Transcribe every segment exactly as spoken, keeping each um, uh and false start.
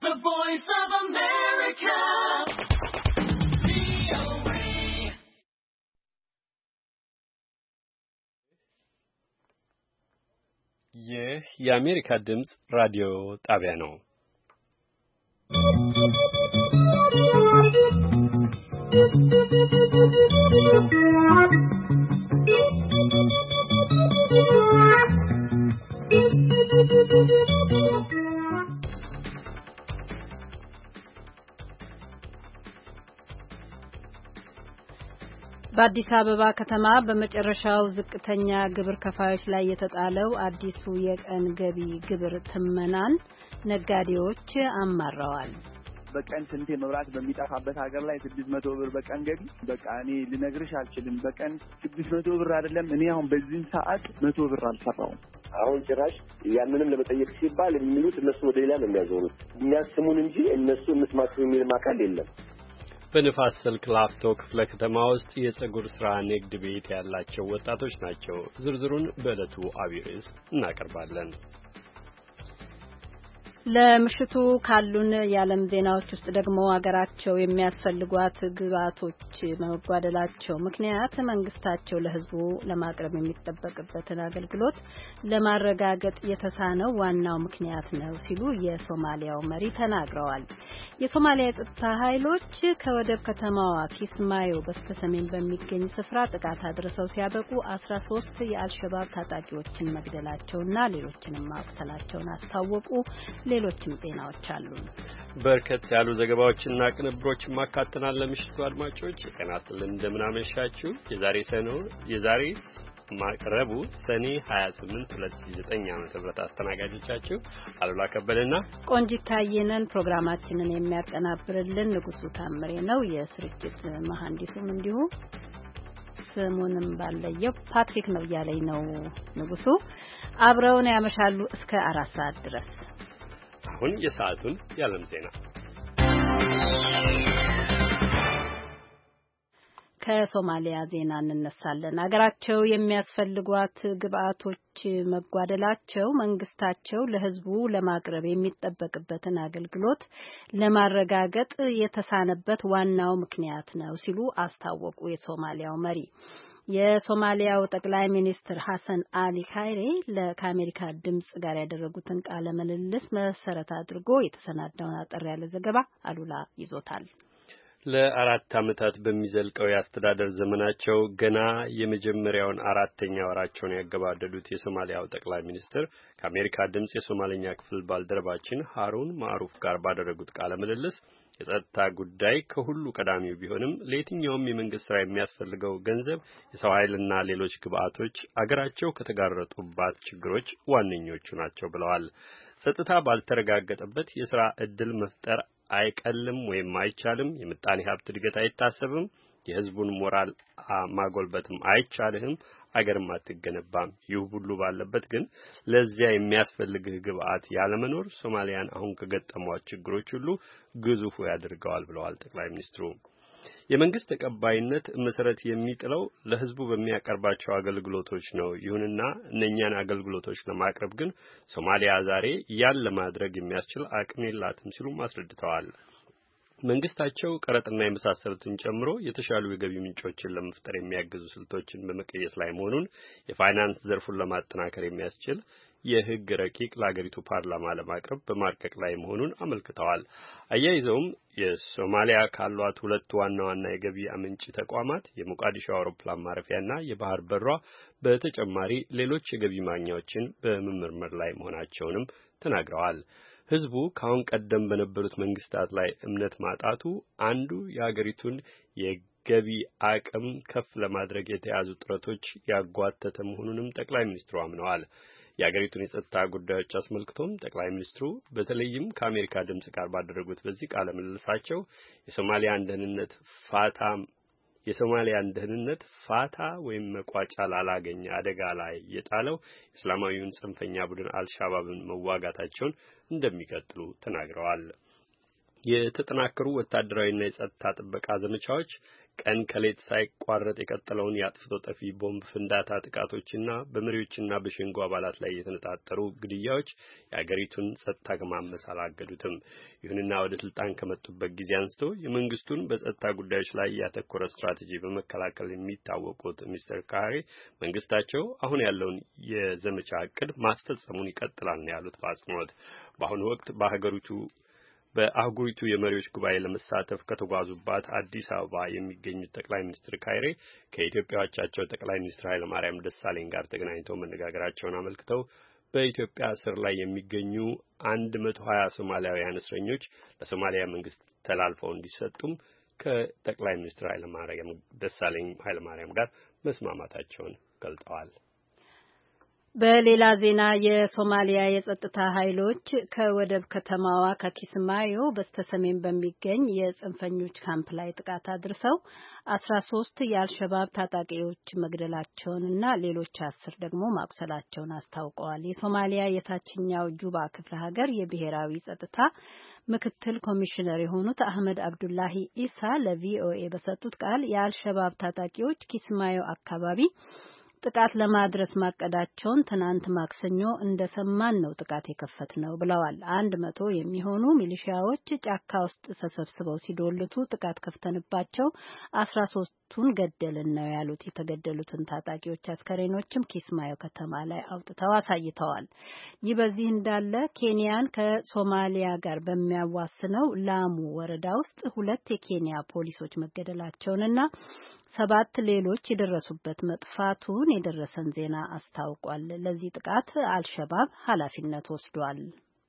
the voice of America. ይህ የአሜሪካ ድምጽ ራዲዮ ጣቢያ ነው። በአዲስ አበባ ከተማ በመጨረሻው ዝቅተኛ ግብር ከፋዮች ላይ የተጣለው አዲሱ የቀን ገቢ ግብር ትመናን ነጋዴዎች አማረዋል። በቀን ስንቴ መብራት በሚጠፋበት ሀገር ላይ ስድስት መቶ ብር በቀን ገቢ በቃ እኔ ልነግርሽ አልችልም። በቀን ስድስት መቶ ብር አይደለም እኔ አሁን በዚህ ሰዓት መቶ ብር አልሰራውም። አሁን ጭራሽ ያንንም ለመጠየቅ ሲባል የሚሉት እነሱ ወደ ሌላ ነው የሚያዞሩት። የሚያስሙን እንጂ እነሱ እንስማቸው የሚል ማካል የለም። በንፋስ ስልክ ላፍቶ ክፍለ ከተማ ውስጥ የጸጉር ስራ ንግድ ቤት ያላቸው ወጣቶች ናቸው። ዝርዝሩን በዕለቱ አብይ ርዕስ እናቀርባለን። ለምሽቱ ካሉን የዓለም ዜናዎች ውስጥ ደግሞ አገራቸው የሚያስፈልጓት ግብዓቶች መጓደላቸው ምክንያት መንግስታቸው ለሕዝቡ ለማቅረብ የሚጠበቅበትን አገልግሎት ለማረጋገጥ የተሳነው ዋናው ምክንያት ነው ሲሉ የሶማሊያው መሪ ተናግረዋል። የሶማሊያ የጸጥታ ኃይሎች ከወደብ ከተማዋ ኪስማዮ በስተሰሜን በሚገኝ ስፍራ ጥቃት አድርሰው ሲያበቁ አስራ ሶስት የአልሸባብ ታጣቂዎችን መግደላቸውና ሌሎችንም ማቁሰላቸውን አስታወቁ። ሌሎችም ዜናዎች አሉ። በርከት ያሉ ዘገባዎችና ቅንብሮችን ማካተናል። ለምሽቱ አድማጮች የቀን አስተልን እንደምናመሻችሁ የዛሬ ሰኖ የዛሬ ማቅረቡ ሰኔ ሀያ ስምንት ሁለት ሺህ ዘጠኝ ዓመተ ምህረት አስተናጋጆቻችሁ አሉላ ከበደና ቆንጂት ታየነን። ፕሮግራማችንን የሚያቀናብርልን ንጉሱ ታምሬ ነው። የስርጭት መሐንዲሱም እንዲሁ ስሙንም ባለየው ፓትሪክ ነው እያለኝ ነው ንጉሱ። አብረውን ያመሻሉ እስከ አራት ሰዓት ድረስ። አሁን የሰዓቱን የዓለም ዜና ከሶማሊያ ዜና እንነሳለን። አገራቸው የሚያስፈልጓት ግብዓቶች መጓደላቸው መንግስታቸው ለሕዝቡ ለማቅረብ የሚጠበቅበትን አገልግሎት ለማረጋገጥ የተሳነበት ዋናው ምክንያት ነው ሲሉ አስታወቁ። የሶማሊያው መሪ የሶማሊያው ጠቅላይ ሚኒስትር ሐሰን አሊ ካይሬ ከአሜሪካ ድምጽ ጋር ያደረጉትን ቃለ ምልልስ መሰረት አድርጎ የተሰናዳውን አጠር ያለ ዘገባ አሉላ ይዞታል። ለአራት ዓመታት በሚዘልቀው የአስተዳደር ዘመናቸው ገና የመጀመሪያውን አራተኛ ወራቸውን ያገባደዱት የሶማሊያው ጠቅላይ ሚኒስትር ከአሜሪካ ድምጽ የሶማሊኛ ክፍል ባልደረባችን ሃሩን ማዕሩፍ ጋር ባደረጉት ቃለ ምልልስ የጸጥታ ጉዳይ ከሁሉ ቀዳሚው ቢሆንም ለየትኛውም የመንግስት ስራ የሚያስፈልገው ገንዘብ፣ የሰው ኃይልና ሌሎች ግብዓቶች አገራቸው ከተጋረጡባት ችግሮች ዋነኞቹ ናቸው ብለዋል። ጸጥታ ባልተረጋገጠበት የሥራ ዕድል መፍጠር አይቀልም ወይም አይቻልም። የምጣኔ ሀብት እድገት አይታሰብም። የህዝቡን ሞራል ማጎልበትም አይቻልም። አገርም አትገነባም። ይህ ሁሉ ባለበት ግን ለዚያ የሚያስፈልግህ ግብዓት ያለመኖር ሶማሊያን አሁን ከገጠሟት ችግሮች ሁሉ ግዙፉ ያደርገዋል ብለዋል ጠቅላይ ሚኒስትሩ። የመንግስት ተቀባይነት መሰረት የሚጥለው ለህዝቡ በሚያቀርባቸው አገልግሎቶች ነው። ይሁንና እነኛን አገልግሎቶች ለማቅረብ ግን ሶማሊያ ዛሬ ያን ለማድረግ የሚያስችል አቅም የላትም ሲሉ አስረድተዋል። መንግስታቸው ቀረጥና የመሳሰሉትን ጨምሮ የተሻሉ የገቢ ምንጮችን ለመፍጠር የሚያግዙ ስልቶችን በመቀየስ ላይ መሆኑን የፋይናንስ ዘርፉን ለማጠናከር የሚያስችል የህግ ረቂቅ ለአገሪቱ ፓርላማ ለማቅረብ በማርቀቅ ላይ መሆኑን አመልክተዋል። አያይዘውም የሶማሊያ ካሏት ሁለት ዋና ዋና የገቢ አመንጭ ተቋማት የሞቃዲሾ አውሮፕላን ማረፊያና የባህር በሯ በተጨማሪ ሌሎች የገቢ ማግኛዎችን በመመርመር ላይ መሆናቸውንም ተናግረዋል። ህዝቡ ካሁን ቀደም በነበሩት መንግስታት ላይ እምነት ማጣቱ አንዱ የአገሪቱን የገቢ አቅም ከፍ ለማድረግ የተያዙ ጥረቶች ያጓተተ መሆኑንም ጠቅላይ ሚኒስትሩ አምነዋል። የአገሪቱን የጸጥታ ጉዳዮች አስመልክቶም ጠቅላይ ሚኒስትሩ በተለይም ከአሜሪካ ድምጽ ጋር ባደረጉት በዚህ ቃለ ምልልሳቸው የሶማሊያን ደህንነት ፋታ የሶማሊያን ደህንነት ፋታ ወይም መቋጫ ላላገኘ አደጋ ላይ የጣለው እስላማዊውን ጽንፈኛ ቡድን አልሻባብን መዋጋታቸውን እንደሚቀጥሉ ተናግረዋል። የተጠናከሩ ወታደራዊና የጸጥታ ጥበቃ ዘመቻዎች ቀን ከሌት ሳይቋረጥ የቀጠለውን የአጥፍቶ ጠፊ ቦምብ ፍንዳታ ጥቃቶችና በመሪዎችና በሸንጎ አባላት ላይ የተነጣጠሩ ግድያዎች የአገሪቱን ጸጥታ ከማመስ አላገዱትም። ይሁንና ወደ ስልጣን ከመጡበት ጊዜ አንስቶ የመንግስቱን በጸጥታ ጉዳዮች ላይ ያተኮረ ስትራቴጂ በመከላከል የሚታወቁት ሚስተር ካሬ መንግስታቸው አሁን ያለውን የዘመቻ እቅድ ማስፈጸሙን ይቀጥላል ነው ያሉት በአጽንኦት። በአሁኑ ወቅት በሀገሪቱ በአህጉሪቱ የመሪዎች ጉባኤ ለመሳተፍ ከተጓዙባት አዲስ አበባ የሚገኙት ጠቅላይ ሚኒስትር ካይሬ ከኢትዮጵያ አቻቸው ጠቅላይ ሚኒስትር ኃይለማርያም ደሳለኝ ጋር ተገናኝተው መነጋገራቸውን አመልክተው በኢትዮጵያ እስር ላይ የሚገኙ አንድ መቶ ሀያ ሶማሊያውያን እስረኞች ለሶማሊያ መንግስት ተላልፈው እንዲሰጡም ከጠቅላይ ሚኒስትር ኃይለማርያም ደሳለኝ ኃይለማርያም ጋር መስማማታቸውን ገልጠዋል። በሌላ ዜና የሶማሊያ የጸጥታ ኃይሎች ከወደብ ከተማዋ ከኪስማዮ በስተሰሜን በሚገኝ የጽንፈኞች ካምፕ ላይ ጥቃት አድርሰው አስራ ሶስት የአልሸባብ ታጣቂዎች መግደላቸውንና ሌሎች አስር ደግሞ ማቁሰላቸውን አስታውቀዋል። የሶማሊያ የታችኛው ጁባ ክፍለ ሀገር የብሔራዊ ጸጥታ ምክትል ኮሚሽነር የሆኑት አህመድ አብዱላሂ ኢሳ ለቪኦኤ በሰጡት ቃል የአልሸባብ ታጣቂዎች ኪስማዮ አካባቢ ጥቃት ለማድረስ ማቀዳቸውን ትናንት ማክሰኞ እንደሰማን ነው ጥቃት የከፈት ነው ብለዋል። አንድ መቶ የሚሆኑ ሚሊሺያዎች ጫካ ውስጥ ተሰብስበው ሲዶልቱ ጥቃት ከፍተንባቸው አስራ ሶስቱን ገደልን ነው ያሉት። የተገደሉትን ታጣቂዎች አስከሬኖችም ኪስማዮ ከተማ ላይ አውጥተው አሳይተዋል። ይህ በዚህ እንዳለ ኬንያን ከሶማሊያ ጋር በሚያዋስነው ላሙ ወረዳ ውስጥ ሁለት የኬንያ ፖሊሶች መገደላቸውንና ሰባት ሌሎች የደረሱበት መጥፋቱን የደረሰን ዜና አስታውቋል። ለዚህ ጥቃት አልሸባብ ኃላፊነት ወስዷል።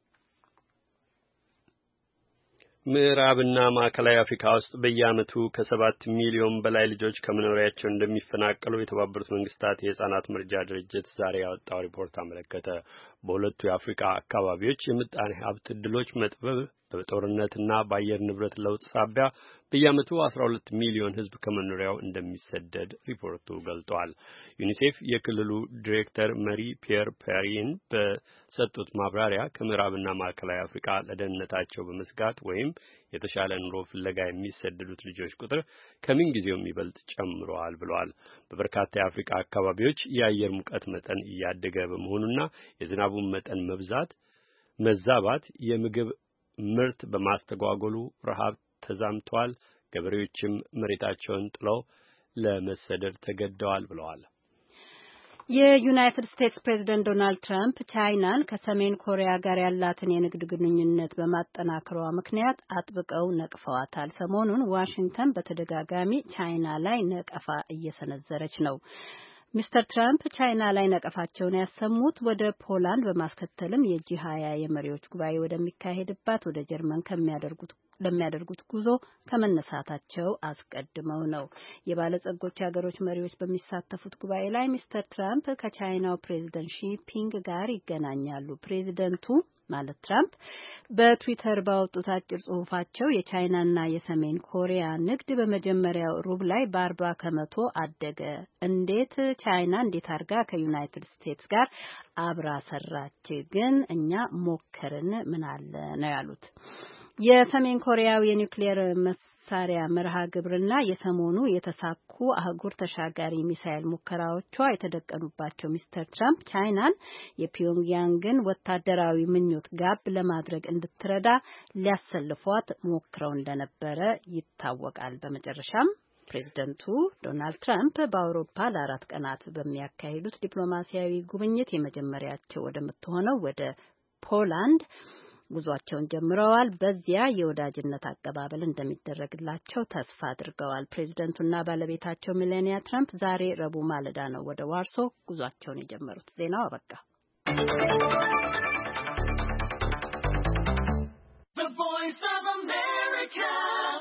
ምዕራብና ማዕከላዊ አፍሪካ ውስጥ በየዓመቱ ከሰባት ሚሊዮን በላይ ልጆች ከመኖሪያቸው እንደሚፈናቀሉ የተባበሩት መንግስታት የሕፃናት መርጃ ድርጅት ዛሬ ያወጣው ሪፖርት አመለከተ። በሁለቱ የአፍሪካ አካባቢዎች የምጣኔ ሀብት ዕድሎች መጥበብ በጦርነትና በአየር ንብረት ለውጥ ሳቢያ በየዓመቱ አስራ ሁለት ሚሊዮን ሕዝብ ከመኖሪያው እንደሚሰደድ ሪፖርቱ ገልጧል። ዩኒሴፍ የክልሉ ዲሬክተር መሪ ፒየር ፔሪን በሰጡት ማብራሪያ ከምዕራብና ማዕከላዊ አፍሪካ ለደህንነታቸው በመስጋት ወይም የተሻለ ኑሮ ፍለጋ የሚሰደዱት ልጆች ቁጥር ከምን ጊዜውም ይበልጥ ጨምሯል ብለዋል። በበርካታ የአፍሪካ አካባቢዎች የአየር ሙቀት መጠን እያደገ በመሆኑና የዝናቡን መጠን መብዛት መዛባት የምግብ ምርት በማስተጓጎሉ ረሃብ ተዛምቷል። ገበሬዎችም መሬታቸውን ጥለው ለመሰደድ ተገደዋል ብለዋል። የዩናይትድ ስቴትስ ፕሬዝዳንት ዶናልድ ትራምፕ ቻይናን ከሰሜን ኮሪያ ጋር ያላትን የንግድ ግንኙነት በማጠናከሯ ምክንያት አጥብቀው ነቅፈዋታል። ሰሞኑን ዋሽንግተን በተደጋጋሚ ቻይና ላይ ነቀፋ እየሰነዘረች ነው። ሚስተር ትራምፕ ቻይና ላይ ነቀፋቸውን ያሰሙት ወደ ፖላንድ በማስከተልም የጂ ሀያ የመሪዎች ጉባኤ ወደሚካሄድባት ወደ ጀርመን ከሚያደርጉት ለሚያደርጉት ጉዞ ከመነሳታቸው አስቀድመው ነው። የባለጸጎች ሀገሮች መሪዎች በሚሳተፉት ጉባኤ ላይ ሚስተር ትራምፕ ከቻይናው ፕሬዝዳንት ሺ ፒንግ ጋር ይገናኛሉ። ፕሬዝዳንቱ ማለት ትራምፕ በትዊተር ባወጡት አጭር ጽሑፋቸው የቻይናና የሰሜን ኮሪያ ንግድ በመጀመሪያው ሩብ ላይ በአርባ ከመቶ አደገ። እንዴት ቻይና እንዴት አድርጋ ከዩናይትድ ስቴትስ ጋር አብራ ሰራች? ግን እኛ ሞከርን ምን አለ ነው ያሉት። የሰሜን ኮሪያው የኒውክሌር መሳሪያ መርሃ ግብርና የሰሞኑ የተሳኩ አህጉር ተሻጋሪ ሚሳኤል ሙከራዎቿ የተደቀኑባቸው ሚስተር ትራምፕ ቻይናን የፒዮንግያንግን ወታደራዊ ምኞት ጋብ ለማድረግ እንድትረዳ ሊያሰልፏት ሞክረው እንደነበረ ይታወቃል። በመጨረሻም ፕሬዝደንቱ ዶናልድ ትራምፕ በአውሮፓ ለአራት ቀናት በሚያካሂዱት ዲፕሎማሲያዊ ጉብኝት የመጀመሪያቸው ወደምትሆነው ወደ ፖላንድ ጉዟቸውን ጀምረዋል። በዚያ የወዳጅነት አቀባበል እንደሚደረግላቸው ተስፋ አድርገዋል። ፕሬዝደንቱና ባለቤታቸው ሚላኒያ ትራምፕ ዛሬ ረቡዕ ማለዳ ነው ወደ ዋርሶ ጉዟቸውን የጀመሩት። ዜናው አበቃ። The Voice of America.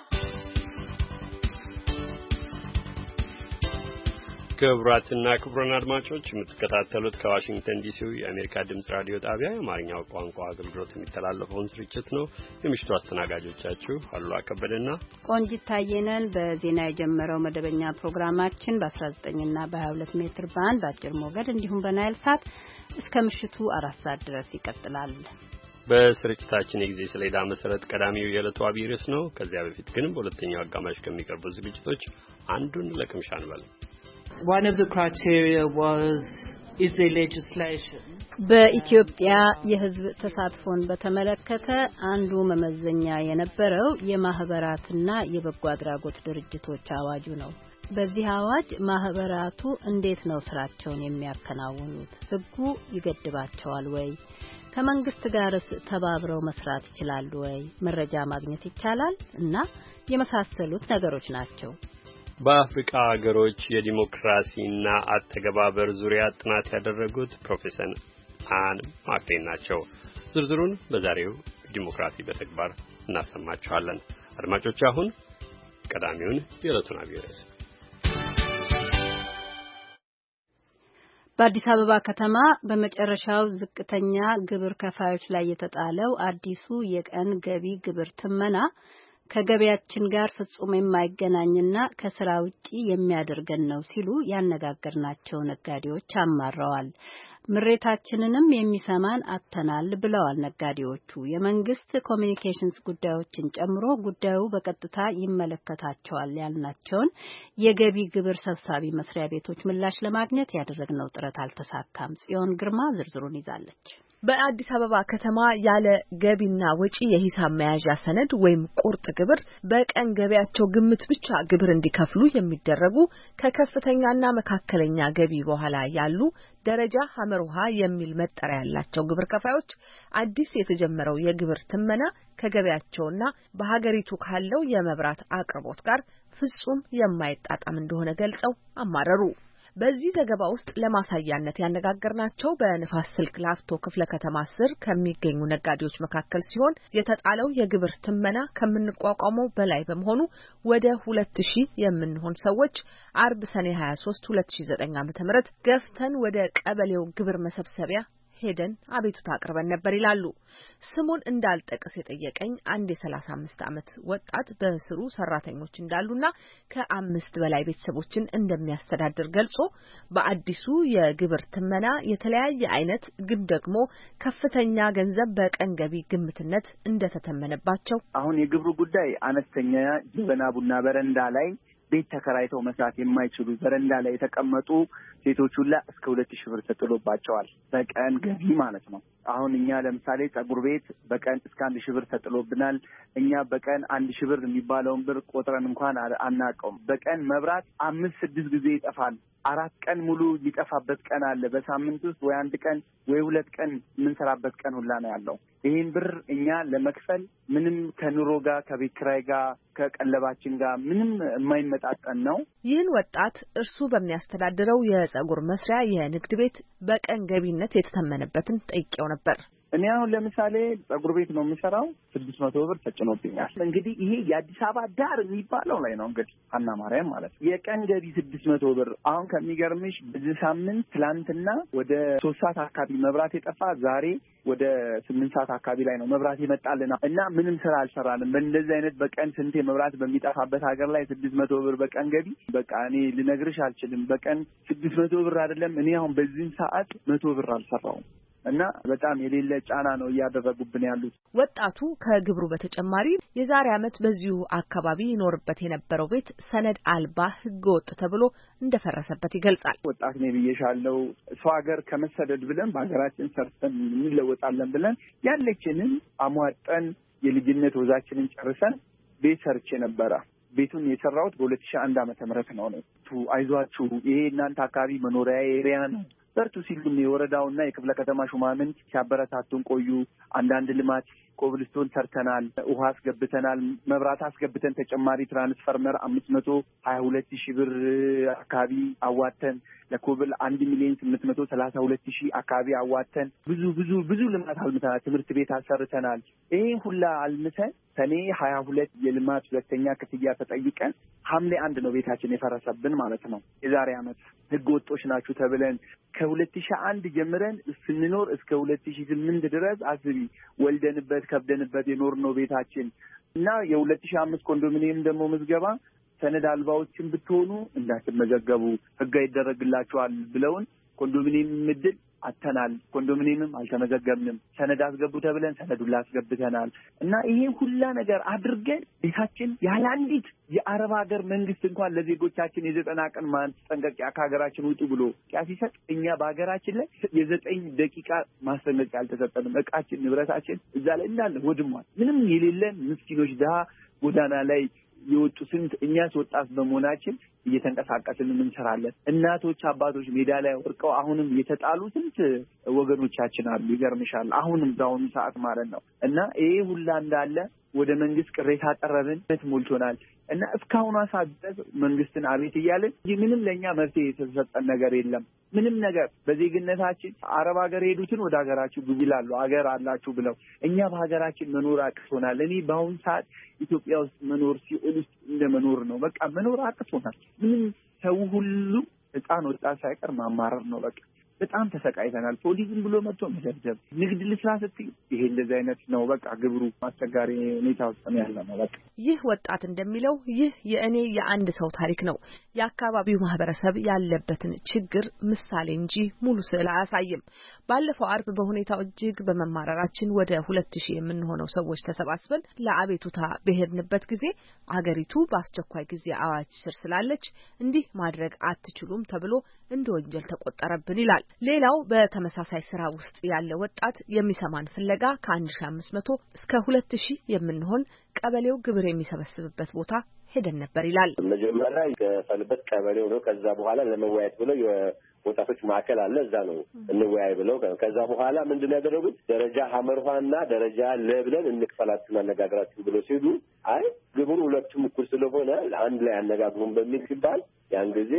ክቡራትና ክቡራን አድማጮች የምትከታተሉት ከዋሽንግተን ዲሲው የአሜሪካ ድምጽ ራዲዮ ጣቢያ የአማርኛው ቋንቋ አገልግሎት የሚተላለፈውን ስርጭት ነው። የምሽቱ አስተናጋጆቻችሁ አሉላ ከበደና ቆንጂት ታየነን። በዜና የጀመረው መደበኛ ፕሮግራማችን በ19 እና በ22 ሜትር ባንድ በአጭር ሞገድ እንዲሁም በናይል ሳት እስከ ምሽቱ አራት ሰዓት ድረስ ይቀጥላል። በስርጭታችን የጊዜ ሰሌዳ መሰረት ቀዳሚው የዕለቱ አብይ ርዕስ ነው። ከዚያ በፊት ግን በሁለተኛው አጋማሽ ከሚቀርቡ ዝግጅቶች አንዱን ለቅምሻ እንበል። One of the criteria was is the legislation. በኢትዮጵያ የሕዝብ ተሳትፎን በተመለከተ አንዱ መመዘኛ የነበረው የማህበራትና የበጎ አድራጎት ድርጅቶች አዋጁ ነው። በዚህ አዋጅ ማህበራቱ እንዴት ነው ስራቸውን የሚያከናውኑት? ሕጉ ይገድባቸዋል ወይ? ከመንግስት ጋርስ ተባብረው መስራት ይችላሉ ወይ? መረጃ ማግኘት ይቻላል እና የመሳሰሉት ነገሮች ናቸው። በአፍሪካ ሀገሮች የዲሞክራሲና አተገባበር ዙሪያ ጥናት ያደረጉት ፕሮፌሰር አን ማክሌን ናቸው። ዝርዝሩን በዛሬው ዲሞክራሲ በተግባር እናሰማችኋለን። አድማጮች አሁን ቀዳሚውን የዕለቱን አብይ ርዕስ በአዲስ አበባ ከተማ በመጨረሻው ዝቅተኛ ግብር ከፋዮች ላይ የተጣለው አዲሱ የቀን ገቢ ግብር ትመና ከገቢያችን ጋር ፍጹም የማይገናኝና ከስራ ውጪ የሚያደርገን ነው ሲሉ ያነጋገርናቸው ነጋዴዎች አማረዋል። ምሬታችንንም የሚሰማን አጥተናል ብለዋል ነጋዴዎቹ። የመንግስት ኮሚኒኬሽንስ ጉዳዮችን ጨምሮ ጉዳዩ በቀጥታ ይመለከታቸዋል ያልናቸውን የገቢ ግብር ሰብሳቢ መስሪያ ቤቶች ምላሽ ለማግኘት ያደረግነው ጥረት አልተሳካም። ጽዮን ግርማ ዝርዝሩን ይዛለች። በአዲስ አበባ ከተማ ያለ ገቢና ወጪ የሂሳብ መያዣ ሰነድ ወይም ቁርጥ ግብር በቀን ገቢያቸው ግምት ብቻ ግብር እንዲከፍሉ የሚደረጉ ከከፍተኛና መካከለኛ ገቢ በኋላ ያሉ ደረጃ ሀመርሃ የሚል መጠሪያ ያላቸው ግብር ከፋዮች አዲስ የተጀመረው የግብር ትመና ከገቢያቸውና በሀገሪቱ ካለው የመብራት አቅርቦት ጋር ፍጹም የማይጣጣም እንደሆነ ገልጸው አማረሩ። በዚህ ዘገባ ውስጥ ለማሳያነት ያነጋገርናቸው በንፋስ ስልክ ላፍቶ ክፍለ ከተማ ስር ከሚገኙ ነጋዴዎች መካከል ሲሆን የተጣለው የግብር ትመና ከምንቋቋመው በላይ በመሆኑ ወደ ሁለት ሺህ የምንሆን ሰዎች አርብ ሰኔ ሀያ ሶስት ሁለት ሺህ ዘጠኝ ዓ.ም ገፍተን ወደ ቀበሌው ግብር መሰብሰቢያ ሄደን አቤቱታ አቅርበን ነበር ይላሉ። ስሙን እንዳልጠቅስ የጠየቀኝ አንድ የሰላሳ አምስት ዓመት ወጣት በስሩ ሰራተኞች እንዳሉና ከአምስት በላይ ቤተሰቦችን እንደሚያስተዳድር ገልጾ በአዲሱ የግብር ትመና የተለያየ አይነት ግን ደግሞ ከፍተኛ ገንዘብ በቀን ገቢ ግምትነት እንደተተመነባቸው አሁን የግብሩ ጉዳይ አነስተኛ ጀበና ቡና በረንዳ ላይ ቤት ተከራይተው መስራት የማይችሉ በረንዳ ላይ የተቀመጡ ሴቶች ሁላ እስከ ሁለት ሺህ ብር ተጥሎባቸዋል በቀን ገቢ ማለት ነው። አሁን እኛ ለምሳሌ ጸጉር ቤት በቀን እስከ አንድ ሺህ ብር ተጥሎብናል። እኛ በቀን አንድ ሺህ ብር የሚባለውን ብር ቆጥረን እንኳን አናውቀውም። በቀን መብራት አምስት ስድስት ጊዜ ይጠፋል። አራት ቀን ሙሉ ሊጠፋበት ቀን አለ። በሳምንት ውስጥ ወይ አንድ ቀን ወይ ሁለት ቀን የምንሰራበት ቀን ሁላ ነው ያለው። ይሄን ብር እኛ ለመክፈል ምንም ከኑሮ ጋር ከቤት ኪራይ ጋር ከቀለባችን ጋር ምንም የማይመጣጠን ነው። ይህን ወጣት እርሱ በሚያስተዳድረው የጸጉር መስሪያ የንግድ ቤት በቀን ገቢነት የተተመነበትን ጠይቄው ነበር። እኔ አሁን ለምሳሌ ጸጉር ቤት ነው የምሰራው። ስድስት መቶ ብር ተጭኖብኛል። እንግዲህ ይሄ የአዲስ አበባ ዳር የሚባለው ላይ ነው እንግዲህ አና ማርያም ማለት የቀን ገቢ ስድስት መቶ ብር። አሁን ከሚገርምሽ በዚህ ሳምንት ትላንትና ወደ ሶስት ሰዓት አካባቢ መብራት የጠፋ ዛሬ ወደ ስምንት ሰዓት አካባቢ ላይ ነው መብራት ይመጣልና እና ምንም ስራ አልሰራንም። በእንደዚህ አይነት በቀን ስንቴ መብራት በሚጠፋበት ሀገር ላይ ስድስት መቶ ብር በቀን ገቢ በቃ እኔ ልነግርሽ አልችልም። በቀን ስድስት መቶ ብር አይደለም እኔ አሁን በዚህ ሰዓት መቶ ብር አልሰራውም። እና በጣም የሌለ ጫና ነው እያደረጉብን ያሉት። ወጣቱ ከግብሩ በተጨማሪ የዛሬ ዓመት በዚሁ አካባቢ ይኖርበት የነበረው ቤት ሰነድ አልባ ህገወጥ ተብሎ እንደፈረሰበት ይገልጻል። ወጣት ነኝ ብዬሻለሁ። ሰው ሀገር ከመሰደድ ብለን በሀገራችን ሰርተን እንለወጣለን ብለን ያለችንን አሟጠን የልጅነት ወዛችንን ጨርሰን ቤት ሰርቼ ነበረ። ቤቱን የሰራሁት በሁለት ሺህ አንድ ዓመተ ምህረት ነው ነው አይዟችሁ ይሄ እናንተ አካባቢ መኖሪያ ኤሪያ ነው በርቱ ሲሉም የወረዳውና የክፍለ ከተማ ሹማምንት ሲያበረታቱን ቆዩ። አንዳንድ ልማት ኮብልስቶን ሰርተናል፣ ውሃ አስገብተናል፣ መብራት አስገብተን ተጨማሪ ትራንስፈርመር አምስት መቶ ሀያ ሁለት ሺህ ብር አካባቢ አዋተን ለኮብል አንድ ሚሊዮን ስምንት መቶ ሰላሳ ሁለት ሺህ አካባቢ አዋተን ብዙ ብዙ ብዙ ልማት አልምተናል። ትምህርት ቤት አሰርተናል። ይሄ ሁላ አልምተን ሰኔ ሀያ ሁለት የልማት ሁለተኛ ክፍያ ተጠይቀን ሐምሌ አንድ ነው ቤታችን የፈረሰብን ማለት ነው። የዛሬ ዓመት ህገ ወጦች ናችሁ ተብለን ከሁለት ሺህ አንድ ጀምረን ስንኖር እስከ ሁለት ሺህ ስምንት ድረስ አስቢ ወልደንበት ከብደንበት የኖርነው ቤታችን እና የሁለት ሺህ አምስት ኮንዶሚኒየም ደግሞ ምዝገባ ሰነድ አልባዎችን ብትሆኑ እንዳትመዘገቡ ህጋዊ ይደረግላችኋል ብለውን ኮንዶሚኒየም ምድል አተናል። ኮንዶሚኒየምም አልተመዘገብንም። ሰነድ አስገቡ ተብለን ሰነዱን ላስገብተናል እና ይሄ ሁላ ነገር አድርገን ቤታችን ያለ አንዲት የአረብ ሀገር መንግስት እንኳን ለዜጎቻችን የዘጠና ቀን ማስጠንቀቂያ ከሀገራችን ውጡ ብሎ ሲሰጥ እኛ በሀገራችን ላይ የዘጠኝ ደቂቃ ማስጠንቀቂያ አልተሰጠንም። እቃችን ንብረታችን እዛ ላይ እንዳለ ወድሟል። ምንም የሌለን ምስኪኖች ድሀ ጎዳና ላይ የወጡ ስንት እኛስ ወጣት በመሆናችን እየተንቀሳቀስን እንሰራለን። እናቶች አባቶች ሜዳ ላይ ወርቀው አሁንም የተጣሉ ስንት ወገኖቻችን አሉ። ይገርምሻል። አሁንም በአሁኑ ሰዓት ማለት ነው እና ይሄ ሁላ እንዳለ ወደ መንግስት ቅሬታ አቀረብን። ሞልቶናል እና እስካሁን ሰዓት ድረስ መንግስትን አቤት እያለን እንጂ ምንም ለኛ መፍትሄ የተሰጠን ነገር የለም። ምንም ነገር በዜግነታችን አረብ ሀገር ሄዱትን ወደ ሀገራችሁ ግቡ ይላሉ። ሀገር አላችሁ ብለው እኛ በሀገራችን መኖር አቅቶናል። እኔ በአሁኑ ሰዓት ኢትዮጵያ ውስጥ መኖር ሲኦል ውስጥ እንደ መኖር ነው። በቃ መኖር አቅቶናል። ምንም ሰው ሁሉ ህፃን ወጣት ሳይቀር ማማረር ነው። በቃ በጣም ተሰቃይተናል። ፖሊስን ብሎ መጥቶ መደብደብ፣ ንግድ ልስራ ስትይ ይሄ እንደዚህ አይነት ነው። በቃ ግብሩ አስቸጋሪ ሁኔታ ውስጥ ነው ያለ ነው። በቃ ይህ ወጣት እንደሚለው ይህ የእኔ የአንድ ሰው ታሪክ ነው። የአካባቢው ማህበረሰብ ያለበትን ችግር ምሳሌ እንጂ ሙሉ ስዕል አያሳይም። ባለፈው አርብ በሁኔታው እጅግ በመማረራችን ወደ ሁለት ሺህ የምንሆነው ሰዎች ተሰባስበን ለአቤቱታ በሄድንበት ጊዜ አገሪቱ በአስቸኳይ ጊዜ አዋጅ ስር ስላለች እንዲህ ማድረግ አትችሉም ተብሎ እንደ ወንጀል ተቆጠረብን ይላል። ሌላው በተመሳሳይ ስራ ውስጥ ያለ ወጣት የሚሰማን ፍለጋ ከአንድ ሺህ አምስት መቶ እስከ ሁለት ሺህ የምንሆን ቀበሌው ግብር የሚሰበስብበት ቦታ ሄደን ነበር ይላል። መጀመሪያ የፈልበት ቀበሌው ነው። ከዛ በኋላ ለመወያየት ብለው የወጣቶች ማዕከል አለ፣ እዛ ነው እንወያይ ብለው ከዛ በኋላ ምንድነው ያደረጉት? ደረጃ ሀመርኋና ደረጃ ለብለን እንክፈላችሁ አነጋግራችሁ ብለው ሲሉ አይ ግብሩ ሁለቱም እኩል ስለሆነ አንድ ላይ አነጋግሩን በሚል ሲባል ያን ጊዜ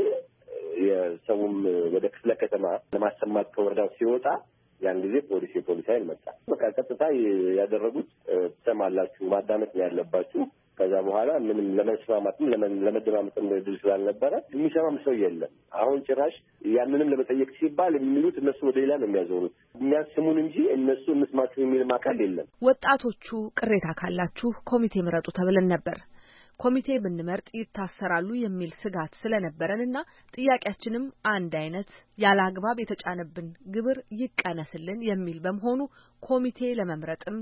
የሰውም ወደ ክፍለ ከተማ ለማሰማት ከወረዳው ሲወጣ ያን ጊዜ ፖሊስ የፖሊስ ኃይል መጣ። በቃ ቀጥታ ያደረጉት ተሰማላችሁ ማዳመጥ ነው ያለባችሁ። ከዛ በኋላ ምንም ለመስማማትም ለመደማመጥም ድል ስላልነበረ የሚሰማም ሰው የለም። አሁን ጭራሽ ያንንም ለመጠየቅ ሲባል የሚሉት እነሱ ወደ ሌላ ነው የሚያዞሩት። የሚያስሙን እንጂ እነሱ እንስማችሁ የሚል ማካል የለም። ወጣቶቹ ቅሬታ ካላችሁ ኮሚቴ ምረጡ ተብለን ነበር። ኮሚቴ ብንመርጥ ይታሰራሉ የሚል ስጋት ስለነበረንና ጥያቄያችንም አንድ አይነት ያለ አግባብ የተጫነብን ግብር ይቀነስልን የሚል በመሆኑ ኮሚቴ ለመምረጥም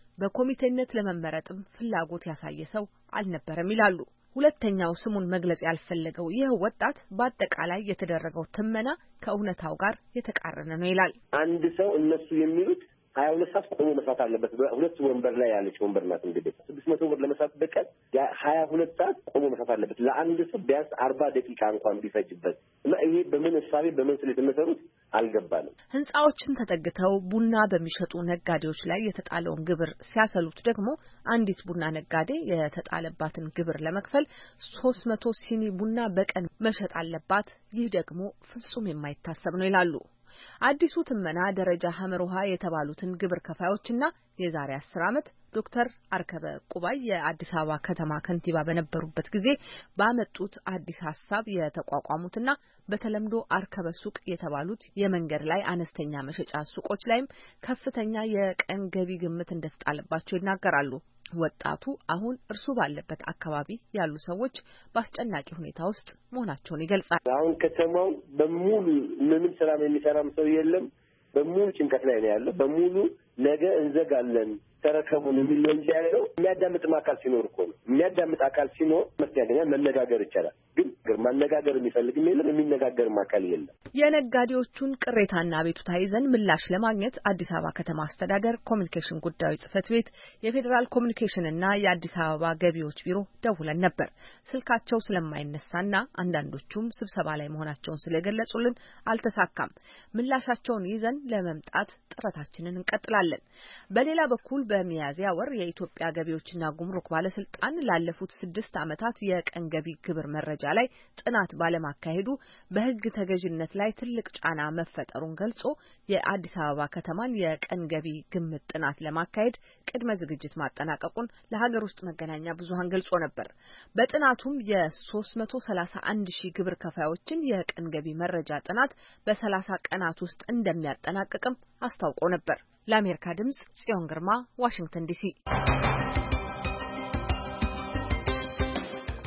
በኮሚቴነት ለመመረጥም ፍላጎት ያሳየ ሰው አልነበረም ይላሉ። ሁለተኛው ስሙን መግለጽ ያልፈለገው ይህ ወጣት በአጠቃላይ የተደረገው ትመና ከእውነታው ጋር የተቃረነ ነው ይላል። አንድ ሰው እነሱ የሚሉት ሀያ ሁለት ሰዓት ቆሞ መስራት አለበት። ሁለት ወንበር ላይ ያለች ወንበር ናት። እንግዲህ ስድስት መቶ ብር ለመስራት በቀን ሀያ ሁለት ሰዓት ቆሞ መስራት አለበት። ለአንድ ሰው ቢያንስ አርባ ደቂቃ እንኳን ቢፈጅበት እና ይሄ በምን እሳቤ በምን ስሌት የምሰሩት አልገባንም። ህንጻዎችን ተጠግተው ቡና በሚሸጡ ነጋዴዎች ላይ የተጣለውን ግብር ሲያሰሉት ደግሞ አንዲት ቡና ነጋዴ የተጣለባትን ግብር ለመክፈል ሶስት መቶ ሲኒ ቡና በቀን መሸጥ አለባት። ይህ ደግሞ ፍጹም የማይታሰብ ነው ይላሉ። አዲሱ ትመና ደረጃ ሀመርሃ የተባሉትን ግብር ከፋዮችና የዛሬ አስር ዓመት ዶክተር አርከበ ቁባይ የአዲስ አበባ ከተማ ከንቲባ በነበሩበት ጊዜ ባመጡት አዲስ ሐሳብ የተቋቋሙትና በተለምዶ አርከበ ሱቅ የተባሉት የመንገድ ላይ አነስተኛ መሸጫ ሱቆች ላይም ከፍተኛ የቀን ገቢ ግምት እንደተጣለባቸው ይናገራሉ። ወጣቱ አሁን እርሱ ባለበት አካባቢ ያሉ ሰዎች በአስጨናቂ ሁኔታ ውስጥ መሆናቸውን ይገልጻል። አሁን ከተማው በሙሉ ምንም ስራ የሚሰራም ሰው የለም። በሙሉ ጭንቀት ላይ ነው ያለው። በሙሉ ነገ እንዘጋለን ተረከቡን የሚል እንጂ ያለው የሚያዳምጥ አካል ሲኖር እኮ ነው። የሚያዳምጥ አካል ሲኖር መፍትሄ ያገኛል፣ መነጋገር ይቻላል። ግን ማነጋገር የሚፈልግም የለም፣ የሚነጋገርም አካል የለም። የነጋዴዎቹን ቅሬታና አቤቱታ ይዘን ምላሽ ለማግኘት አዲስ አበባ ከተማ አስተዳደር ኮሚኒኬሽን ጉዳዮች ጽሕፈት ቤት፣ የፌዴራል ኮሚኒኬሽንና የአዲስ አበባ ገቢዎች ቢሮ ደውለን ነበር። ስልካቸው ስለማይነሳና አንዳንዶቹም ስብሰባ ላይ መሆናቸውን ስለገለጹልን አልተሳካም። ምላሻቸውን ይዘን ለመምጣት ጥረታችንን እንቀጥላለን። በሌላ በኩል በሚያዝያ ወር የኢትዮጵያ ገቢዎችና ጉምሩክ ባለስልጣን ላለፉት ስድስት ዓመታት የቀን ገቢ ግብር መረጃ ላይ ጥናት ባለማካሄዱ በሕግ ተገዥነት ላይ ትልቅ ጫና መፈጠሩን ገልጾ የአዲስ አበባ ከተማን የቀን ገቢ ግምት ጥናት ለማካሄድ ቅድመ ዝግጅት ማጠናቀቁን ለሀገር ውስጥ መገናኛ ብዙሃን ገልጾ ነበር። በጥናቱም የሶስት መቶ ሰላሳ አንድ ሺህ ግብር ከፋዮችን የቀን ገቢ መረጃ ጥናት በሰላሳ ቀናት ውስጥ እንደሚያጠናቅቅም አስታውቆ ነበር። ለአሜሪካ ድምጽ ጽዮን ግርማ፣ ዋሽንግተን ዲሲ።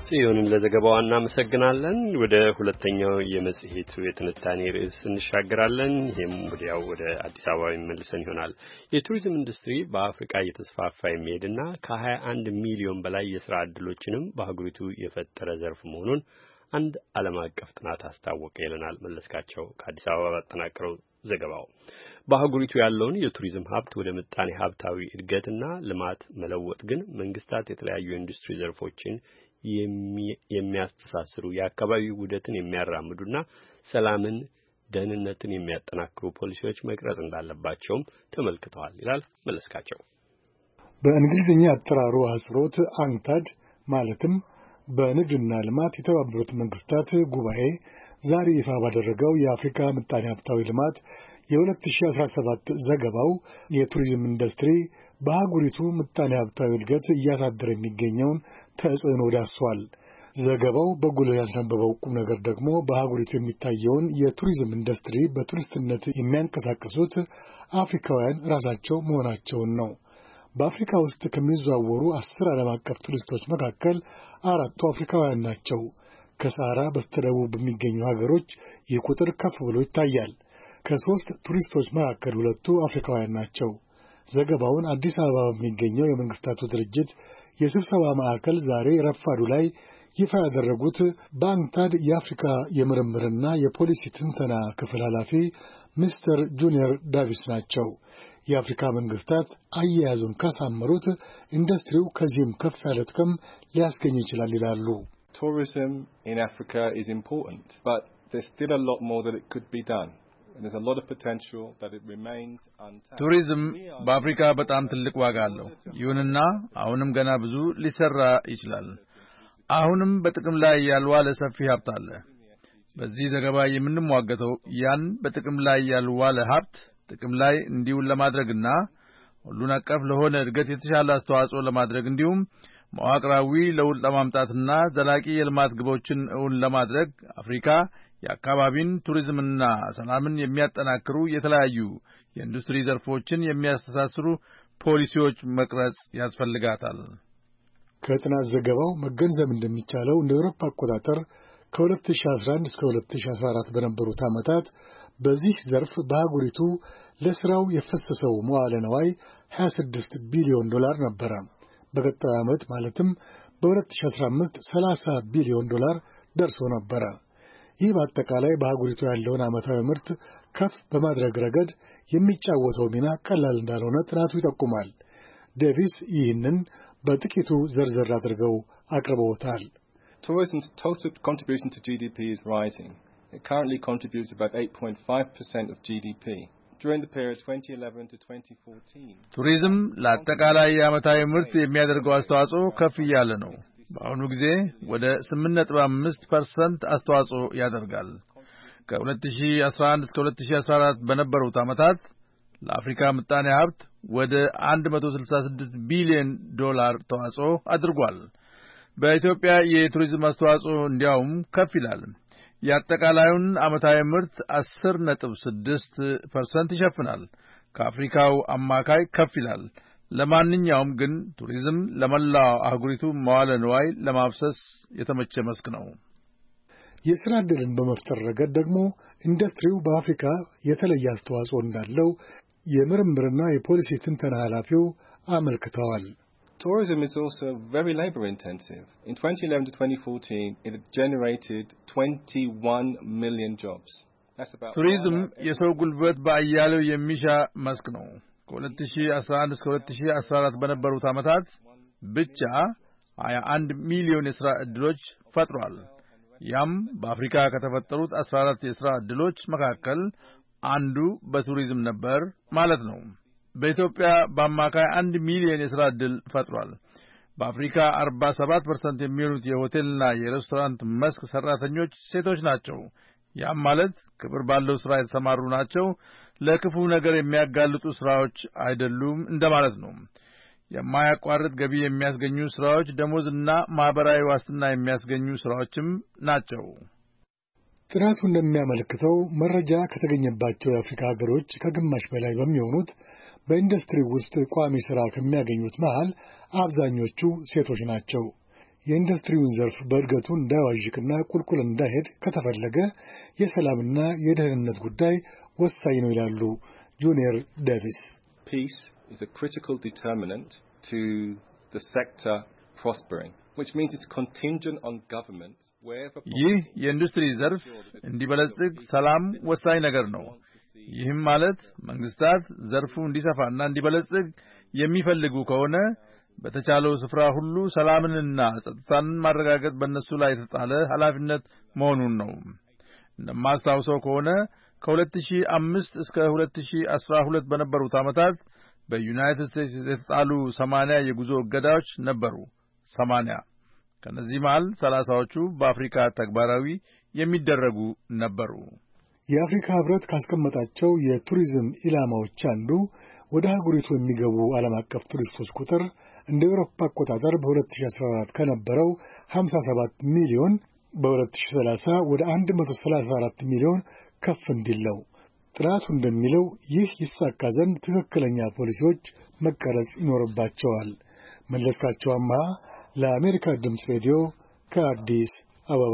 ጽዮንን ለዘገባው እናመሰግናለን። ወደ ሁለተኛው የመጽሔቱ የትንታኔ ርዕስ እንሻገራለን። ይህም ወዲያው ወደ አዲስ አበባ የሚመልሰን ይሆናል። የቱሪዝም ኢንዱስትሪ በአፍሪካ እየተስፋፋ የሚሄድና ከሀያ አንድ ሚሊዮን በላይ የሥራ ዕድሎችንም በአህጉሪቱ የፈጠረ ዘርፍ መሆኑን አንድ ዓለም አቀፍ ጥናት አስታወቀ ይለናል መለስካቸው ከአዲስ አበባ ባጠናቀረው ዘገባው። በአህጉሪቱ ያለውን የቱሪዝም ሀብት ወደ ምጣኔ ሀብታዊ እድገትና ልማት መለወጥ ግን መንግስታት የተለያዩ ኢንዱስትሪ ዘርፎችን የሚያስተሳስሩ የአካባቢ ውህደትን የሚያራምዱና ሰላምን፣ ደህንነትን የሚያጠናክሩ ፖሊሲዎች መቅረጽ እንዳለባቸውም ተመልክተዋል ይላል መለስካቸው። በእንግሊዝኛ አጠራሩ አጽሮት አንክታድ ማለትም በንግድና ልማት የተባበሩት መንግስታት ጉባኤ ዛሬ ይፋ ባደረገው የአፍሪካ ምጣኔ ሀብታዊ ልማት የ2017 ዘገባው የቱሪዝም ኢንዱስትሪ በአህጉሪቱ ምጣኔ ሀብታዊ እድገት እያሳደረ የሚገኘውን ተጽዕኖ ዳስሷል። ዘገባው በጉልህ ያስነበበው ቁም ነገር ደግሞ በአህጉሪቱ የሚታየውን የቱሪዝም ኢንዱስትሪ በቱሪስትነት የሚያንቀሳቅሱት አፍሪካውያን ራሳቸው መሆናቸውን ነው። በአፍሪካ ውስጥ ከሚዘዋወሩ አስር ዓለም አቀፍ ቱሪስቶች መካከል አራቱ አፍሪካውያን ናቸው። ከሰሃራ በስተደቡብ በሚገኙ ሀገሮች ይህ ቁጥር ከፍ ብሎ ይታያል። ከሶስት ቱሪስቶች መካከል ሁለቱ አፍሪካውያን ናቸው። ዘገባውን አዲስ አበባ በሚገኘው የመንግስታቱ ድርጅት የስብሰባ ማዕከል ዛሬ ረፋዱ ላይ ይፋ ያደረጉት በአንክታድ የአፍሪካ የምርምርና የፖሊሲ ትንተና ክፍል ኃላፊ ሚስተር ጁኒየር ዳቪስ ናቸው። የአፍሪካ መንግስታት አያያዙን ካሳመሩት ኢንዱስትሪው ከዚህም ከፍ ያለ ጥቅም ሊያስገኝ ይችላል ይላሉ። Tourism in Africa is important, but there's still a lot more that it could be done. And there's a lot of potential that it remains untapped. ቱሪዝም በአፍሪካ በጣም ትልቅ ዋጋ አለው። ይሁንና አሁንም ገና ብዙ ሊሰራ ይችላል። አሁንም በጥቅም ላይ ያልዋለ ሰፊ ሀብት አለ። በዚህ ዘገባ የምንሟገተው ያን በጥቅም ላይ ያልዋለ ሀብት ጥቅም ላይ እንዲውል ለማድረግና ሁሉን አቀፍ ለሆነ እድገት የተሻለ አስተዋጽኦ ለማድረግ እንዲሁም መዋቅራዊ ለውጥ ለማምጣትና ዘላቂ የልማት ግቦችን እውን ለማድረግ አፍሪካ የአካባቢን ቱሪዝምና ሰላምን የሚያጠናክሩ የተለያዩ የኢንዱስትሪ ዘርፎችን የሚያስተሳስሩ ፖሊሲዎች መቅረጽ ያስፈልጋታል። ከጥናት ዘገባው መገንዘብ እንደሚቻለው እንደ አውሮፓ አቆጣጠር ከ2011 እስከ ሁለት ሺህ አስራ አራት በነበሩት ዓመታት በዚህ ዘርፍ በአህጉሪቱ ለሥራው የፈሰሰው መዋዕለ ነዋይ ሀያ ስድስት ቢሊዮን ዶላር ነበረ። በቀጣዩ ዓመት ማለትም በ2015 ሰላሳ ቢሊዮን ዶላር ደርሶ ነበረ። ይህ በአጠቃላይ በአህጉሪቱ ያለውን ዓመታዊ ምርት ከፍ በማድረግ ረገድ የሚጫወተው ሚና ቀላል እንዳልሆነ ጥናቱ ይጠቁማል። ዴቪስ ይህንን በጥቂቱ ዘርዘር አድርገው አቅርበውታል። Tourism's total contribution to G D P is rising. It currently contributes about eight point five percent of G D P. During the period twenty eleven to twenty fourteen, ቱሪዝም ለአጠቃላይ የዓመታዊ ምርት የሚያደርገው አስተዋጽኦ ከፍ እያለ ነው። በአሁኑ ጊዜ ወደ ስምንት ነጥብ አምስት ፐርሰንት አስተዋጽኦ ያደርጋል። ከ2011 እስከ ሁለት ሺህ አስራ አራት በነበሩት ዓመታት ለአፍሪካ ምጣኔ ሀብት ወደ አንድ መቶ ስልሳ ስድስት ቢሊዮን ዶላር ተዋጽኦ አድርጓል። በኢትዮጵያ የቱሪዝም አስተዋጽኦ እንዲያውም ከፍ ይላል። የአጠቃላዩን ዓመታዊ ምርት አስር ነጥብ ስድስት ፐርሰንት ይሸፍናል። ከአፍሪካው አማካይ ከፍ ይላል። ለማንኛውም ግን ቱሪዝም ለመላው አህጉሪቱ መዋለ ንዋይ ለማፍሰስ የተመቸ መስክ ነው። የሥራ ዕድልን በመፍጠር ረገድ ደግሞ ኢንዱስትሪው በአፍሪካ የተለየ አስተዋጽኦ እንዳለው የምርምርና የፖሊሲ ትንተና ኃላፊው አመልክተዋል። Tourism is also very labor intensive. In twenty eleven to twenty fourteen, it generated twenty-one million jobs. That's about ቱሪዝም የሰው ጉልበት በአያሌው የሚሻ መስክ ነው። ከ2011 እስከ ሁለት ሺህ አስራ አራት በነበሩት ዓመታት ብቻ ሀያ አንድ ሚሊዮን የሥራ ዕድሎች ፈጥሯል። ያም በአፍሪካ ከተፈጠሩት አስራ አራት የሥራ ዕድሎች መካከል አንዱ በቱሪዝም ነበር ማለት ነው። በኢትዮጵያ በአማካይ አንድ ሚሊዮን የሥራ ዕድል ፈጥሯል። በአፍሪካ አርባ ሰባት ፐርሰንት የሚሆኑት የሆቴልና የሬስቶራንት መስክ ሠራተኞች ሴቶች ናቸው። ያም ማለት ክብር ባለው ሥራ የተሰማሩ ናቸው። ለክፉ ነገር የሚያጋልጡ ሥራዎች አይደሉም እንደማለት ነው። የማያቋርጥ ገቢ የሚያስገኙ ሥራዎች፣ ደሞዝና ማኅበራዊ ዋስትና የሚያስገኙ ሥራዎችም ናቸው። ጥናቱ እንደሚያመለክተው መረጃ ከተገኘባቸው የአፍሪካ ሀገሮች ከግማሽ በላይ በሚሆኑት በኢንዱስትሪ ውስጥ ቋሚ ሥራ ከሚያገኙት መሃል አብዛኞቹ ሴቶች ናቸው። የኢንዱስትሪውን ዘርፍ በእድገቱ እንዳይዋዥቅና ቁልቁል እንዳይሄድ ከተፈለገ የሰላምና የደህንነት ጉዳይ ወሳኝ ነው ይላሉ ጁኒየር ዴቪስ። Peace is a critical determinant to the sector prospering, which means it's contingent on governments wherever. ይህ የኢንዱስትሪ ዘርፍ እንዲበለጽግ ሰላም ወሳኝ ነገር ነው። ይህም ማለት መንግስታት ዘርፉ እንዲሰፋና እንዲበለጽግ የሚፈልጉ ከሆነ በተቻለው ስፍራ ሁሉ ሰላምንና ጸጥታን ማረጋገጥ በእነሱ ላይ የተጣለ ኃላፊነት መሆኑን ነው። እንደማስታውሰው ከሆነ ከሁለት ሺህ አምስት እስከ ሁለት ሺህ አስራ ሁለት በነበሩት ዓመታት በዩናይትድ ስቴትስ የተጣሉ ሰማንያ የጉዞ እገዳዎች ነበሩ። ሰማንያ ከነዚህ መሃል ሰላሳዎቹ በአፍሪካ ተግባራዊ የሚደረጉ ነበሩ። የአፍሪካ ህብረት ካስቀመጣቸው የቱሪዝም ኢላማዎች አንዱ ወደ ሀገሪቱ የሚገቡ ዓለም አቀፍ ቱሪስቶች ቁጥር እንደ አውሮፓ አቆጣጠር በ2014 ከነበረው ሃምሳ ሰባት ሚሊዮን በ2030 ወደ መቶ ሰላሳ አራት ሚሊዮን ከፍ እንዲል ነው። ጥናቱ እንደሚለው ይህ ይሳካ ዘንድ ትክክለኛ ፖሊሲዎች መቀረጽ ይኖርባቸዋል። መለስካቸው አማሃ ለአሜሪካ ድምፅ ሬዲዮ ከአዲስ አበባ።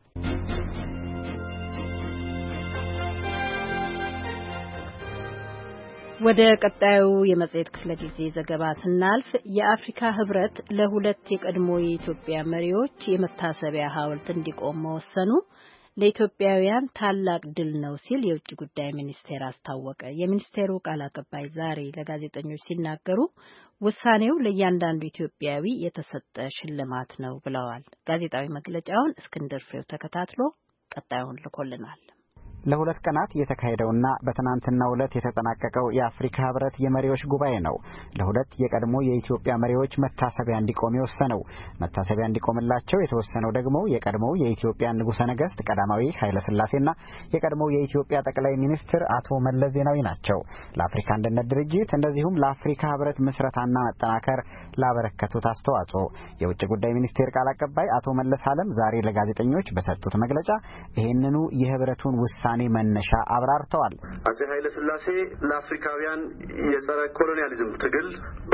ወደ ቀጣዩ የመጽሔት ክፍለ ጊዜ ዘገባ ስናልፍ የአፍሪካ ህብረት ለሁለት የቀድሞ የኢትዮጵያ መሪዎች የመታሰቢያ ሐውልት እንዲቆም መወሰኑ ለኢትዮጵያውያን ታላቅ ድል ነው ሲል የውጭ ጉዳይ ሚኒስቴር አስታወቀ። የሚኒስቴሩ ቃል አቀባይ ዛሬ ለጋዜጠኞች ሲናገሩ ውሳኔው ለእያንዳንዱ ኢትዮጵያዊ የተሰጠ ሽልማት ነው ብለዋል። ጋዜጣዊ መግለጫውን እስክንድር ፍሬው ተከታትሎ ቀጣዩን ልኮልናል። ለሁለት ቀናት የተካሄደውና በትናንትናው ዕለት የተጠናቀቀው የአፍሪካ ህብረት የመሪዎች ጉባኤ ነው ለሁለት የቀድሞ የኢትዮጵያ መሪዎች መታሰቢያ እንዲቆም የወሰነው። መታሰቢያ እንዲቆምላቸው የተወሰነው ደግሞ የቀድሞው የኢትዮጵያ ንጉሠ ነገሥት ቀዳማዊ ኃይለ ሥላሴና የቀድሞው የኢትዮጵያ ጠቅላይ ሚኒስትር አቶ መለስ ዜናዊ ናቸው። ለአፍሪካ አንድነት ድርጅት እንደዚሁም ለአፍሪካ ህብረት ምስረታና መጠናከር ላበረከቱት አስተዋጽኦ የውጭ ጉዳይ ሚኒስቴር ቃል አቀባይ አቶ መለስ ዓለም ዛሬ ለጋዜጠኞች በሰጡት መግለጫ ይህንኑ የህብረቱን ውሳኔ መነሻ አብራርተዋል። አፄ ኃይለ ሥላሴ ለአፍሪካውያን የጸረ ኮሎኒያሊዝም ትግል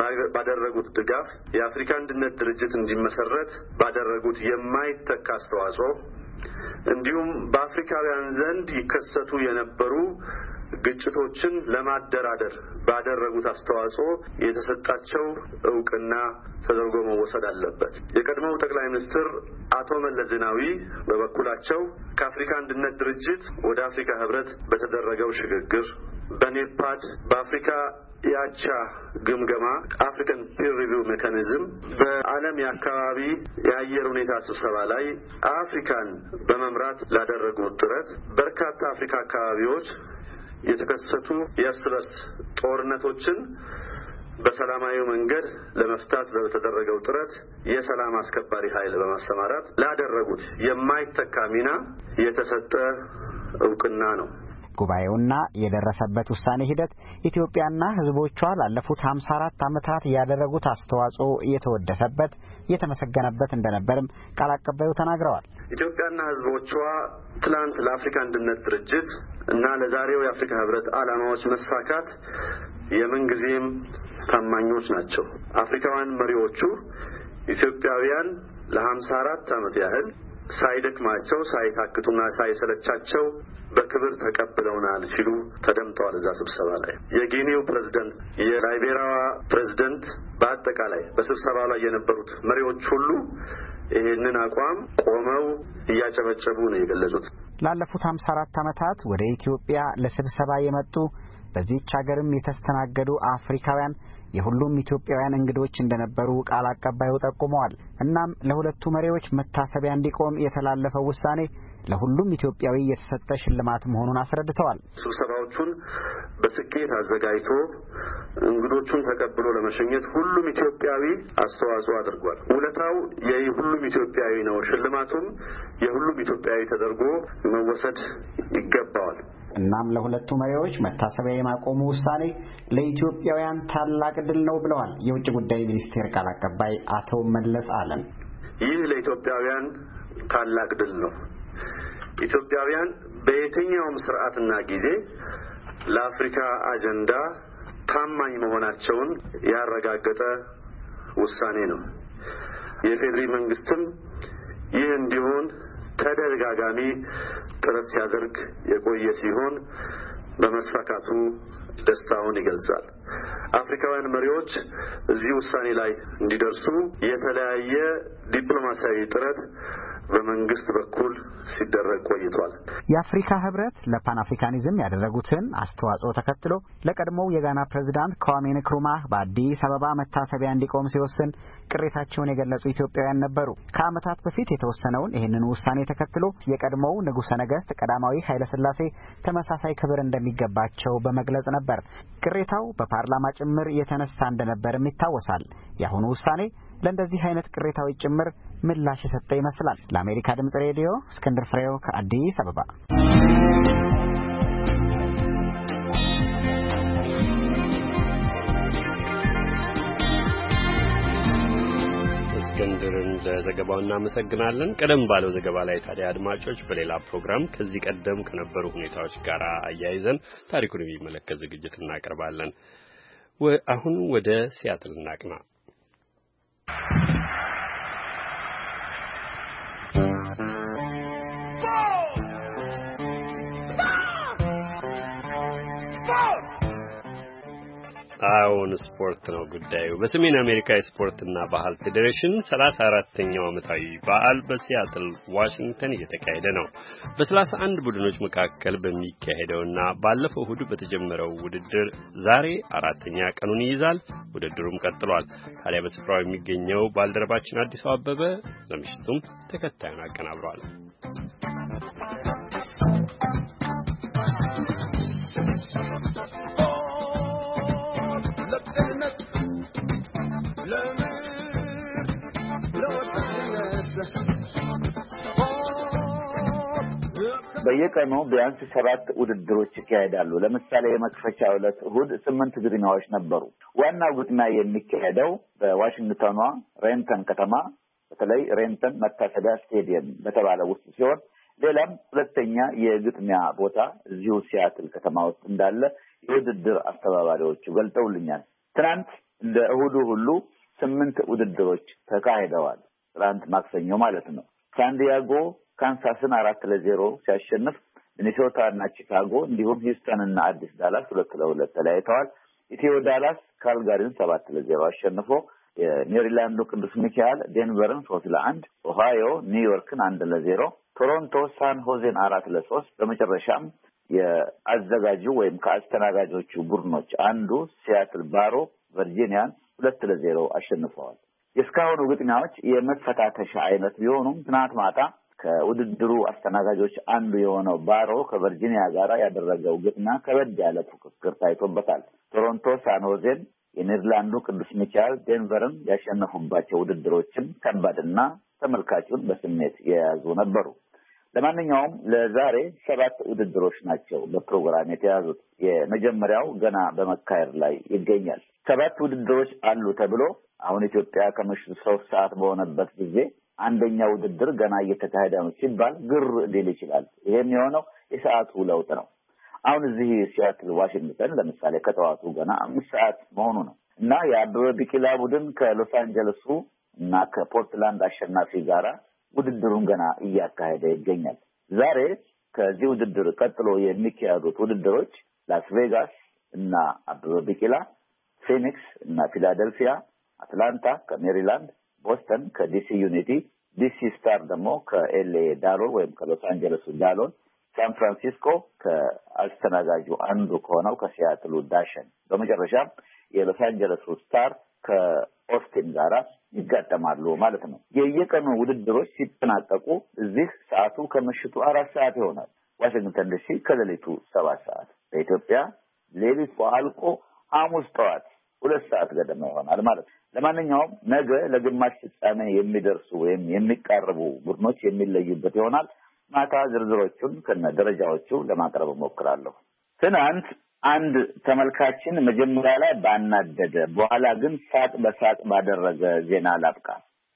ባደረጉት ድጋፍ የአፍሪካ አንድነት ድርጅት እንዲመሰረት ባደረጉት የማይተካ አስተዋጽኦ እንዲሁም በአፍሪካውያን ዘንድ ይከሰቱ የነበሩ ግጭቶችን ለማደራደር ባደረጉት አስተዋጽኦ የተሰጣቸው ዕውቅና ተደርጎ መወሰድ አለበት። የቀድሞው ጠቅላይ ሚኒስትር አቶ መለስ ዜናዊ በበኩላቸው ከአፍሪካ አንድነት ድርጅት ወደ አፍሪካ ህብረት በተደረገው ሽግግር በኔፓድ በአፍሪካ የአቻ ግምገማ አፍሪካን ፒር ሪቪው ሜካኒዝም በዓለም የአካባቢ የአየር ሁኔታ ስብሰባ ላይ አፍሪካን በመምራት ላደረጉት ጥረት በርካታ አፍሪካ አካባቢዎች የተከሰቱ የእርስ በርስ ጦርነቶችን በሰላማዊ መንገድ ለመፍታት በተደረገው ጥረት የሰላም አስከባሪ ኃይል በማሰማራት ላደረጉት የማይተካ ሚና የተሰጠ ዕውቅና ነው። ጉባኤውና የደረሰበት ውሳኔ ሂደት ኢትዮጵያና ህዝቦቿ ላለፉት ሃምሳ አራት ዓመታት ያደረጉት አስተዋጽኦ የተወደሰበት የተመሰገነበት እንደነበርም ቃል አቀባዩ ተናግረዋል። ኢትዮጵያና ህዝቦቿ ትላንት ለአፍሪካ አንድነት ድርጅት እና ለዛሬው የአፍሪካ ህብረት ዓላማዎች መሳካት የምንጊዜም ታማኞች ናቸው። አፍሪካውያን መሪዎቹ ኢትዮጵያውያን ለሃምሳ አራት ዓመት ያህል ሳይደክማቸው ሳይታክቱና ሳይሰለቻቸው በክብር ተቀብለውናል ሲሉ ተደምጠዋል። እዛ ስብሰባ ላይ የጊኒው ፕሬዝዳንት፣ የላይቤሪያዋ ፕሬዝዳንት፣ በአጠቃላይ በስብሰባ ላይ የነበሩት መሪዎች ሁሉ ይህንን አቋም ቆመው እያጨበጨቡ ነው የገለጹት። ላለፉት ሃምሳ አራት ዓመታት ወደ ኢትዮጵያ ለስብሰባ የመጡ በዚህች ሀገርም የተስተናገዱ አፍሪካውያን የሁሉም ኢትዮጵያውያን እንግዶች እንደነበሩ ቃል አቀባዩ ጠቁመዋል። እናም ለሁለቱ መሪዎች መታሰቢያ እንዲቆም የተላለፈው ውሳኔ ለሁሉም ኢትዮጵያዊ የተሰጠ ሽልማት መሆኑን አስረድተዋል። ስብሰባዎቹን በስኬት አዘጋጅቶ እንግዶቹን ተቀብሎ ለመሸኘት ሁሉም ኢትዮጵያዊ አስተዋጽኦ አድርጓል። ውለታው የሁሉም ኢትዮጵያዊ ነው። ሽልማቱም የሁሉም ኢትዮጵያዊ ተደርጎ መወሰድ ይገባዋል። እናም ለሁለቱ መሪዎች መታሰቢያ የማቆሙ ውሳኔ ለኢትዮጵያውያን ታላቅ ድል ነው ብለዋል የውጭ ጉዳይ ሚኒስቴር ቃል አቀባይ አቶ መለስ ዓለም። ይህ ለኢትዮጵያውያን ታላቅ ድል ነው። ኢትዮጵያውያን በየትኛውም ስርዓትና ጊዜ ለአፍሪካ አጀንዳ ታማኝ መሆናቸውን ያረጋገጠ ውሳኔ ነው። የፌዴሪ መንግስትም ይህ እንዲሆን ተደጋጋሚ ጥረት ሲያደርግ የቆየ ሲሆን በመስፋካቱ ደስታውን ይገልጻል። አፍሪካውያን መሪዎች እዚህ ውሳኔ ላይ እንዲደርሱ የተለያየ ዲፕሎማሲያዊ ጥረት በመንግስት በኩል ሲደረግ ቆይቷል። የአፍሪካ ህብረት ለፓን አፍሪካኒዝም ያደረጉትን አስተዋጽኦ ተከትሎ ለቀድሞው የጋና ፕሬዝዳንት ኳሜ ንክሩማህ በአዲስ አበባ መታሰቢያ እንዲቆም ሲወስን ቅሬታቸውን የገለጹ ኢትዮጵያውያን ነበሩ። ከዓመታት በፊት የተወሰነውን ይህንን ውሳኔ ተከትሎ የቀድሞው ንጉሠ ነገሥት ቀዳማዊ ኃይለ ሥላሴ ተመሳሳይ ክብር እንደሚገባቸው በመግለጽ ነበር። ቅሬታው በፓርላማ ጭምር የተነሳ እንደነበርም ይታወሳል። የአሁኑ ውሳኔ ለእንደዚህ አይነት ቅሬታዎች ጭምር ምላሽ የሰጠ ይመስላል። ለአሜሪካ ድምጽ ሬዲዮ እስክንድር ፍሬው ከአዲስ አበባ። እስክንድርን ለዘገባው እናመሰግናለን። ቀደም ባለው ዘገባ ላይ ታዲያ አድማጮች በሌላ ፕሮግራም ከዚህ ቀደም ከነበሩ ሁኔታዎች ጋር አያይዘን ታሪኩን የሚመለከት ዝግጅት እናቀርባለን። አሁን ወደ ሲያትል እናቅና። አሁን ስፖርት ነው ጉዳዩ። በሰሜን አሜሪካ የስፖርትና ባህል ፌዴሬሽን ሰላሳ አራተኛው ዓመታዊ በዓል በሲያትል ዋሽንግተን እየተካሄደ ነው። በሰላሳ አንድ ቡድኖች መካከል በሚካሄደውና ባለፈው እሁድ በተጀመረው ውድድር ዛሬ አራተኛ ቀኑን ይይዛል። ውድድሩም ቀጥሏል። ታዲያ በስፍራው የሚገኘው ባልደረባችን አዲስ አበበ ለምሽቱም ተከታዩን አቀናብሯል። በየቀኑ ቢያንስ ሰባት ውድድሮች ይካሄዳሉ። ለምሳሌ የመክፈቻ ዕለት እሁድ ስምንት ግጥሚያዎች ነበሩ። ዋናው ግጥሚያ የሚካሄደው በዋሽንግተኗ ሬንተን ከተማ በተለይ ሬንተን መታሰቢያ ስቴዲየም በተባለ ውስጥ ሲሆን ሌላም ሁለተኛ የግጥሚያ ቦታ እዚሁ ሲያትል ከተማ ውስጥ እንዳለ የውድድር አስተባባሪዎቹ ገልጠውልኛል። ትናንት እንደ እሁዱ ሁሉ ስምንት ውድድሮች ተካሂደዋል። ትናንት ማክሰኞ ማለት ነው። ሳንዲያጎ ካንሳስን አራት ለዜሮ ሲያሸንፍ ሚኒሶታ እና ቺካጎ እንዲሁም ሂውስተን እና አዲስ ዳላስ ሁለት ለሁለት ተለያይተዋል። ኢትዮ ዳላስ ካልጋሪን ሰባት ለዜሮ አሸንፎ የሜሪላንዱ ቅዱስ ሚካኤል ዴንቨርን ሶስት ለአንድ፣ ኦሃዮ ኒውዮርክን አንድ ለዜሮ፣ ቶሮንቶ ሳን ሆዜን አራት ለሶስት በመጨረሻም የአዘጋጁ ወይም ከአስተናጋጆቹ ቡድኖች አንዱ ሲያትል ባሮ ቨርጂኒያን ሁለት ለዜሮ አሸንፈዋል። የእስካሁኑ ግጥሚያዎች የመፈታተሻ አይነት ቢሆኑም ትናንት ማታ ከውድድሩ አስተናጋጆች አንዱ የሆነው ባሮ ከቨርጂኒያ ጋር ያደረገው ግጥሚያ ከበድ ያለ ፉክክር ታይቶበታል። ቶሮንቶ ሳን ሆዜን የኔዘርላንዱ ቅዱስ ሚካኤል ዴንቨርን ያሸነፉባቸው ውድድሮችም ከባድና ተመልካቹን በስሜት የያዙ ነበሩ። ለማንኛውም ለዛሬ ሰባት ውድድሮች ናቸው በፕሮግራም የተያዙት። የመጀመሪያው ገና በመካሄድ ላይ ይገኛል። ሰባት ውድድሮች አሉ ተብሎ አሁን ኢትዮጵያ ከምሽቱ ሶስት ሰዓት በሆነበት ጊዜ አንደኛ ውድድር ገና እየተካሄደ ነው ሲባል ግር ሊል ይችላል። ይሄም የሆነው የሰዓቱ ለውጥ ነው። አሁን እዚህ ሲያትል ዋሽንግተን ለምሳሌ ከጠዋቱ ገና አምስት ሰዓት መሆኑ ነው እና የአበበ ቢቂላ ቡድን ከሎስ አንጀለሱ እና ከፖርትላንድ አሸናፊ ጋራ ውድድሩን ገና እያካሄደ ይገኛል። ዛሬ ከዚህ ውድድር ቀጥሎ የሚካሄዱት ውድድሮች ላስ ቬጋስ እና አበበ ቢቂላ፣ ፊኒክስ እና ፊላደልፊያ፣ አትላንታ ከሜሪላንድ፣ ቦስተን ከዲሲ ዩኒቲ፣ ዲሲ ስታር ደግሞ ከኤልኤ ዳሎን ወይም ከሎስ አንጀለሱ ዳሎን፣ ሳን ፍራንሲስኮ ከአስተናጋጁ አንዱ ከሆነው ከሲያትሉ ዳሸን፣ በመጨረሻም የሎስ አንጀለሱ ስታር ከኦስቲን ጋራ ይጋጠማሉ ማለት ነው። የየቀኑ ውድድሮች ሲጠናቀቁ እዚህ ሰዓቱ ከምሽቱ አራት ሰዓት ይሆናል። ዋሽንግተን ዲሲ ከሌሊቱ ሰባት ሰዓት፣ በኢትዮጵያ ሌሊቱ አልቆ ሐሙስ ጠዋት ሁለት ሰዓት ገደማ ይሆናል ማለት ነው። ለማንኛውም ነገ ለግማሽ ፍጻሜ የሚደርሱ ወይም የሚቃረቡ ቡድኖች የሚለዩበት ይሆናል። ማታ ዝርዝሮቹን ከነ ደረጃዎቹ ለማቅረብ እሞክራለሁ። ትናንት አንድ ተመልካችን መጀመሪያ ላይ ባናደደ በኋላ ግን ሳቅ በሳቅ ባደረገ ዜና ላብቃ።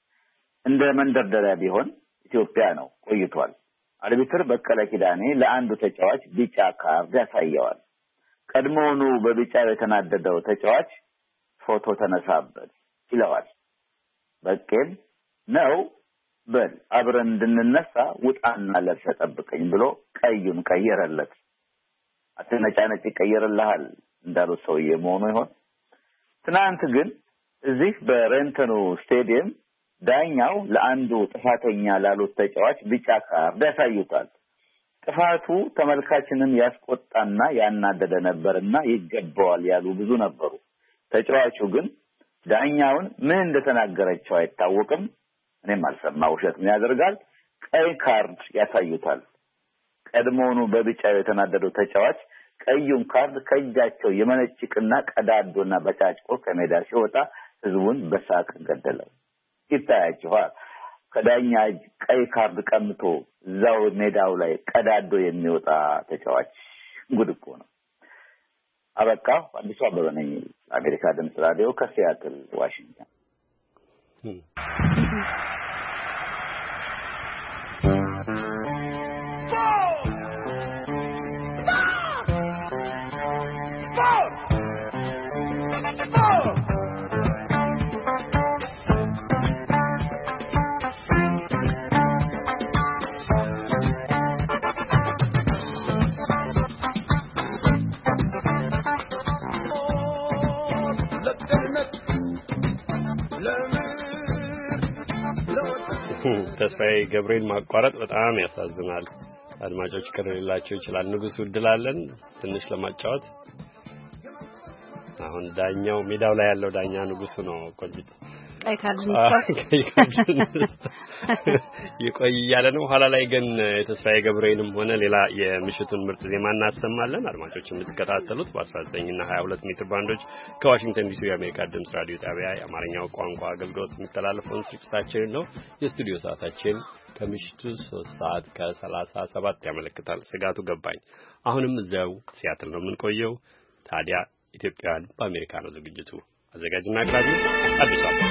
እንደ መንደርደሪያ ቢሆን ኢትዮጵያ ነው ቆይቷል። አርቢትር በቀለ ኪዳኔ ለአንዱ ተጫዋች ቢጫ ካርድ ያሳየዋል። ቀድሞውኑ በቢጫው የተናደደው ተጫዋች ፎቶ ተነሳበት ይለዋል። በቀል ነው በል አብረን እንድንነሳ ውጣና ለብሰ ጠብቀኝ ብሎ ቀዩን ቀየረለት። አትነጫነጭ ይቀየርልሃል እንዳለው ሰውዬ መሆኑ ይሆን? ትናንት ግን እዚህ በሬንተኑ ስቴዲየም ዳኛው ለአንዱ ጥፋተኛ ላሉት ተጫዋች ቢጫ ካርድ ያሳዩታል። ጥፋቱ ተመልካችንን ያስቆጣና ያናደደ ነበርና ይገባዋል ያሉ ብዙ ነበሩ። ተጫዋቹ ግን ዳኛውን ምን እንደተናገረቸው አይታወቅም። እኔም አልሰማው ውሸት ምን ያደርጋል ቀይ ካርድ ያሳዩታል። ቀድሞውኑ በቢጫው የተናደደው ተጫዋች ቀዩን ካርድ ከእጃቸው የመነጭቅና ቀዳዶና በጫጭቆ ከሜዳ ሲወጣ ህዝቡን በሳቅ ገደለው። ይታያችኋል ከዳኛ ቀይ ካርድ ቀምቶ እዛው ሜዳው ላይ ቀዳዶ የሚወጣ ተጫዋች ጉድ እኮ ነው። አበቃ። አዲስ አበባ ነኝ። አሜሪካ ድምፅ ራዲዮ ከሲያትል ዋሽንግተን። ተስፋዬ ገብሬን ማቋረጥ በጣም ያሳዝናል። አድማጮች ከረላቸው ይችላል። ንጉስ ውድላለን ትንሽ ለማጫወት አሁን ዳኛው ሜዳው ላይ ያለው ዳኛ ንጉሱ ነው። ቆንጆ ቀይ ካርድ ነው ይቆይ ያለ ነው። ኋላ ላይ ግን ተስፋዬ ገብሬንም ሆነ ሌላ የምሽቱን ምርጥ ዜማ እናሰማለን። አድማጮች የምትከታተሉት በ19 እና ሃያ ሁለት ሜትር ባንዶች ከዋሽንግተን ዲሲ የአሜሪካ ድምጽ ራዲዮ ጣቢያ የአማርኛው ቋንቋ አገልግሎት የሚተላለፈውን ስርጭታችን ነው። የስቱዲዮ ሰዓታችን ከምሽቱ ሶስት ሰዓት ከሰላሳ ሰባት ያመለክታል። ስጋቱ ገባኝ። አሁንም እዚያው ሲያትል ነው የምንቆየው። ታዲያ ኢትዮጵያውያን በአሜሪካ ነው ዝግጅቱ። አዘጋጅና አቅራቢ አዲስ አበባ።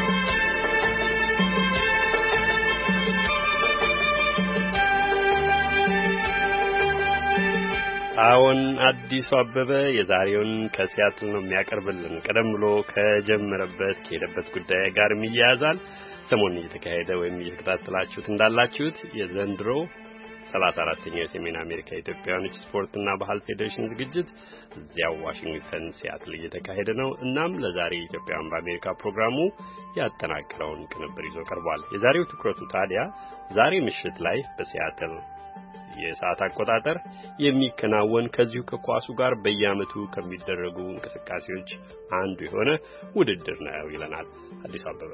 አሁን አዲሱ አበበ የዛሬውን ከሲያትል ነው የሚያቀርብልን። ቀደም ብሎ ከጀመረበት ከሄደበት ጉዳይ ጋር የሚያያዛል። ሰሞኑን እየተካሄደ ወይም እየተከታተላችሁት እንዳላችሁት የዘንድሮ ሰላሳ አራተኛው የሰሜን አሜሪካ ኢትዮጵያውያኖች ስፖርትና ባህል ፌዴሬሽን ዝግጅት እዚያው ዋሽንግተን ሲያትል እየተካሄደ ነው። እናም ለዛሬ ኢትዮጵያውያን በአሜሪካ ፕሮግራሙ ያጠናቀረውን ቅንብር ይዞ ቀርቧል። የዛሬው ትኩረቱ ታዲያ ዛሬ ምሽት ላይ በሲያትል የሰዓት አቆጣጠር የሚከናወን ከዚሁ ከኳሱ ጋር በየዓመቱ ከሚደረጉ እንቅስቃሴዎች አንዱ የሆነ ውድድር ነው ይለናል አዲስ አበባ።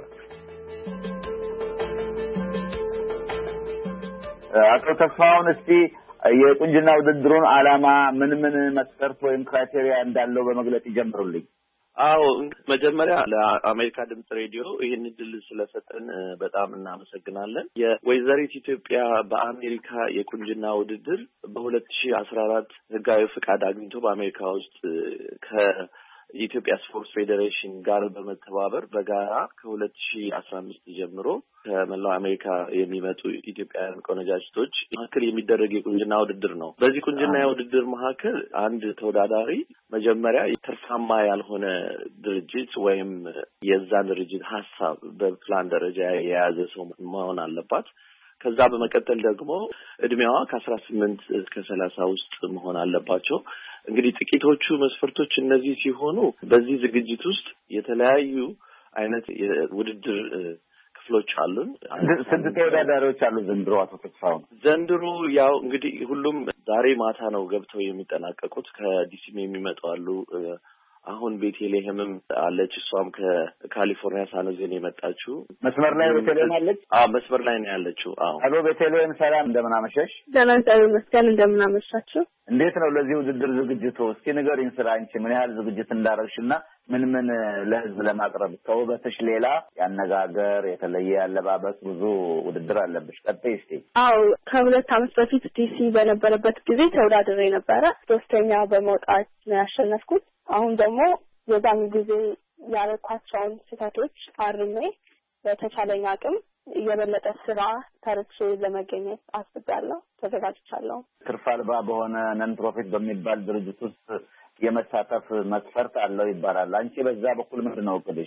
አቶ ተስፋውን እስቲ የቁንጅና ውድድሩን ዓላማ ምን ምን መስፈርት ወይም ክራይቴሪያ እንዳለው በመግለጽ ይጀምሩልኝ። አዎ መጀመሪያ ለአሜሪካ ድምጽ ሬዲዮ ይሄን እድል ስለሰጠን በጣም እናመሰግናለን። የወይዘሪት ኢትዮጵያ በአሜሪካ የቁንጅና ውድድር በሁለት ሺህ አስራ አራት ህጋዊ ፍቃድ አግኝቶ በአሜሪካ ውስጥ ከኢትዮጵያ ስፖርት ፌዴሬሽን ጋር በመተባበር በጋራ ከሁለት ሺህ አስራ አምስት ጀምሮ ከመላው አሜሪካ የሚመጡ ኢትዮጵያውያን ቆነጃጅቶች መካከል የሚደረግ የቁንጅና ውድድር ነው። በዚህ ቁንጅና ውድድር መካከል አንድ ተወዳዳሪ መጀመሪያ ትርፋማ ያልሆነ ድርጅት ወይም የዛን ድርጅት ሐሳብ በፕላን ደረጃ የያዘ ሰው መሆን አለባት። ከዛ በመቀጠል ደግሞ እድሜዋ ከአስራ ስምንት እስከ ሰላሳ ውስጥ መሆን አለባቸው። እንግዲህ ጥቂቶቹ መስፈርቶች እነዚህ ሲሆኑ በዚህ ዝግጅት ውስጥ የተለያዩ አይነት የውድድር ክፍሎች አሉን። ስንት ተወዳዳሪዎች አሉ ዘንድሮ አቶ ተስፋው? ዘንድሮ ያው እንግዲህ ሁሉም ዛሬ ማታ ነው ገብተው የሚጠናቀቁት። ከዲሲም የሚመጡ አሉ። አሁን ቤተልሔምም አለች። እሷም ከካሊፎርኒያ ሳንሆዜ ነው የመጣችው። መስመር ላይ ቤተልሔም አለች? አዎ መስመር ላይ ነው ያለችው። አዎ አሎ ቤተልሔም ሰላም፣ እንደምን አመሸሽ? ሰላም ሰላም መስከን፣ እንደምን አመሻችሁ? እንዴት ነው ለዚህ ውድድር ዝግጅቱ? እስኪ ንገሪኝ ስለ አንቺ ምን ያህል ዝግጅት እንዳረግሽና ምን ምን ለህዝብ ለማቅረብ ከውበትሽ ሌላ ያነጋገር የተለየ ያለባበስ ብዙ ውድድር አለብሽ። ቀጥይ እስቲ። አዎ ከሁለት ዓመት በፊት ዲሲ በነበረበት ጊዜ ተወዳድሬ ነበረ። ሶስተኛ በመውጣት ነው ያሸነፍኩት። አሁን ደግሞ የዛን ጊዜ ያረኳቸውን ስህተቶች አርሜ በተቻለኝ አቅም የበለጠ ስራ ተርቼ ለመገኘት አስቤያለሁ፣ ተዘጋጅቻለሁ። ትርፍ አልባ በሆነ ነን ፕሮፊት በሚባል ድርጅት ውስጥ የመሳተፍ መስፈርት አለው ይባላል። አንቺ በዛ በኩል ምንድን ነው እቅድሽ?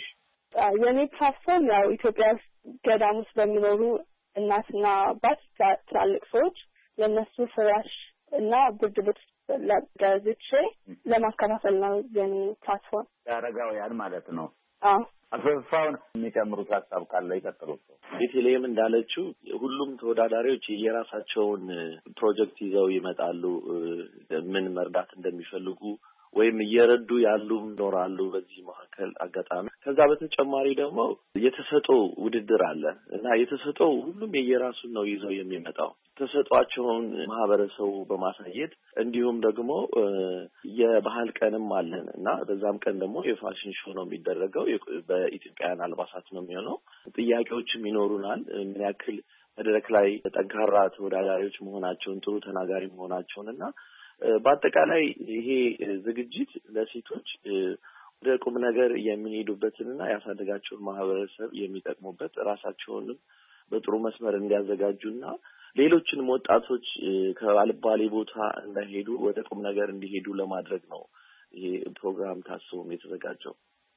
የኔ ፕላትፎርም ያው ኢትዮጵያ ገዳም ውስጥ በሚኖሩ እናትና አባት ትላልቅ ሰዎች ለነሱ ፍራሽ እና ብርድ ልብስ ለጋዜቼ ለማከፋፈል ነው የኔ ፕላትፎርም። ያረጋውያን ማለት ነው። አዎ አፈፋውን የሚጨምሩት ሀሳብ ካለ ይቀጥሉ። ቤተልሔም እንዳለችው ሁሉም ተወዳዳሪዎች የራሳቸውን ፕሮጀክት ይዘው ይመጣሉ፣ ምን መርዳት እንደሚፈልጉ ወይም እየረዱ ያሉ ይኖራሉ በዚህ መካከል አጋጣሚ። ከዛ በተጨማሪ ደግሞ የተሰጠው ውድድር አለ እና የተሰጠው ሁሉም የየራሱን ነው ይዘው የሚመጣው ተሰጧቸውን ማህበረሰቡ በማሳየት እንዲሁም ደግሞ የባህል ቀንም አለን እና በዛም ቀን ደግሞ የፋሽን ሾው ነው የሚደረገው። በኢትዮጵያን አልባሳት ነው የሚሆነው። ጥያቄዎችም ይኖሩናል ምን ያክል መድረክ ላይ ጠንካራ ተወዳዳሪዎች መሆናቸውን ጥሩ ተናጋሪ መሆናቸውን እና በአጠቃላይ ይሄ ዝግጅት ለሴቶች ወደ ቁም ነገር የሚሄዱበትንና ያሳደጋቸውን ማህበረሰብ የሚጠቅሙበት ራሳቸውንም በጥሩ መስመር እንዲያዘጋጁና ሌሎችንም ወጣቶች ከባልባሌ ቦታ እንዳይሄዱ ወደ ቁም ነገር እንዲሄዱ ለማድረግ ነው ይሄ ፕሮግራም ታስቦ የተዘጋጀው።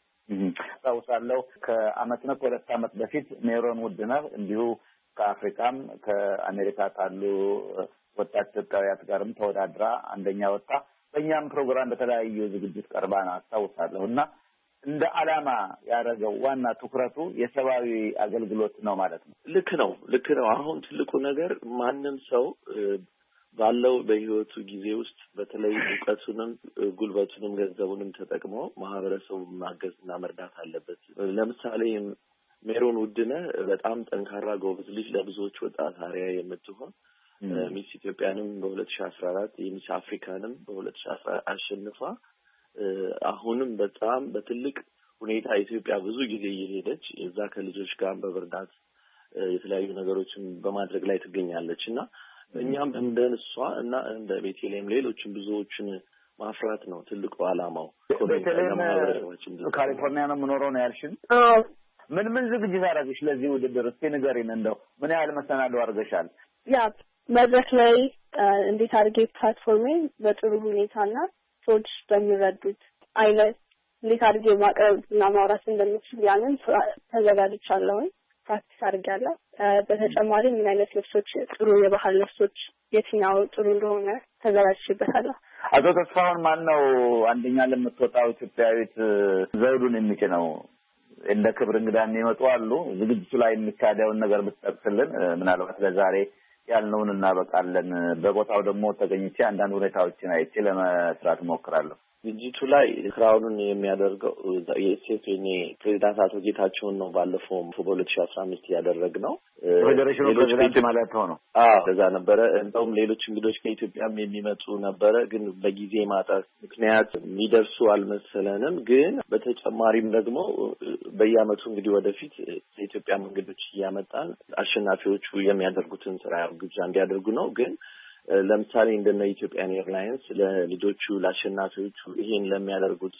ታውሳለሁ ከአመት ነው ከሁለት አመት በፊት ሜሮን ውድነህ እንዲሁ ከአፍሪካም ከአሜሪካ ካሉ ወጣት ኢትዮጵያውያን ጋርም ተወዳድራ አንደኛ ወጣ። በእኛም ፕሮግራም በተለያዩ ዝግጅት ቀርባና አስታውሳለሁና እንደ ዓላማ ያደረገው ዋና ትኩረቱ የሰብአዊ አገልግሎት ነው ማለት ነው። ልክ ነው ልክ ነው። አሁን ትልቁ ነገር ማንም ሰው ባለው በህይወቱ ጊዜ ውስጥ በተለይ ዕውቀቱንም ጉልበቱንም ገንዘቡንም ተጠቅሞ ማህበረሰቡን ማገዝና መርዳት አለበት። ለምሳሌ ሜሮን ውድነህ በጣም ጠንካራ ጎበዝ ልጅ ለብዙዎች ወጣት አርአያ የምትሆን ሚስ ኢትዮጵያንም በሁለት ሺህ አስራ አራት የሚስ አፍሪካንም በሁለት ሺህ አስራ አራት አሸንፋ አሁንም በጣም በትልቅ ሁኔታ ኢትዮጵያ ብዙ ጊዜ እየሄደች እዛ ከልጆች ጋር በብርዳት የተለያዩ ነገሮችን በማድረግ ላይ ትገኛለች እና እኛም እንደሷ እና እንደ ቤተልሔም ሌሎችም ብዙዎችን ማፍራት ነው ትልቁ ዓላማው። ቤተልሔም ካሊፎርኒያ ነው የምኖረው ነው ያልሽን? ምን ምን ዝግጅት አደረግሽ ለዚህ ውድድር? እስኪ ንገሪን። እንደው ምን ያህል መሰናዶ አድርገሻል? ያ መድረክ ላይ እንዴት አድርጌ ፕላትፎርሜን በጥሩ ሁኔታና ሰዎች በሚረዱት አይነት እንዴት አድርጌ ማቅረብ እና ማውራት እንደምችል ያንን ተዘጋጅቻለሁ። ፕራክቲስ አድርጋለሁ። በተጨማሪ ምን አይነት ልብሶች ጥሩ የባህል ልብሶች የትኛው ጥሩ እንደሆነ ተዘጋጅቼበታለሁ። አቶ ተስፋውን ማን ነው አንደኛ ለምትወጣው ኢትዮጵያዊት ዘውዱን የሚጭነው? እንደ ክብር እንግዳ የሚመጡ አሉ። ዝግጅቱ ላይ የሚካሄደውን ነገር ብትጠቅስልን ምናልባት ለዛሬ ያልነውን እናበቃለን። በቦታው ደግሞ ተገኝቼ አንዳንድ ሁኔታዎችን አይቼ ለመስራት እሞክራለሁ። ዝግጅቱ ላይ ክራውኑን የሚያደርገው የኤስኤፍኤን ፕሬዝዳንት አቶ ጌታቸውን ነው። ባለፈው በሁለት ሺህ አስራ አምስት ያደረግነው ፌዴሬሽኑ ፕሬዝዳንት ማለት ነው። አዎ እንደዛ ነበረ። እንደውም ሌሎች እንግዶች ከኢትዮጵያም የሚመጡ ነበረ፣ ግን በጊዜ ማጣት ምክንያት የሚደርሱ አልመሰለንም። ግን በተጨማሪም ደግሞ በየአመቱ እንግዲህ ወደፊት የኢትዮጵያ እንግዶች እያመጣን አሸናፊዎቹ የሚያደርጉትን ስራ ግብዣ እንዲያደርጉ ነው። ግን ለምሳሌ እንደነ ኢትዮጵያን ኤርላይንስ ለልጆቹ ለአሸናፊዎቹ ይሄን ለሚያደርጉት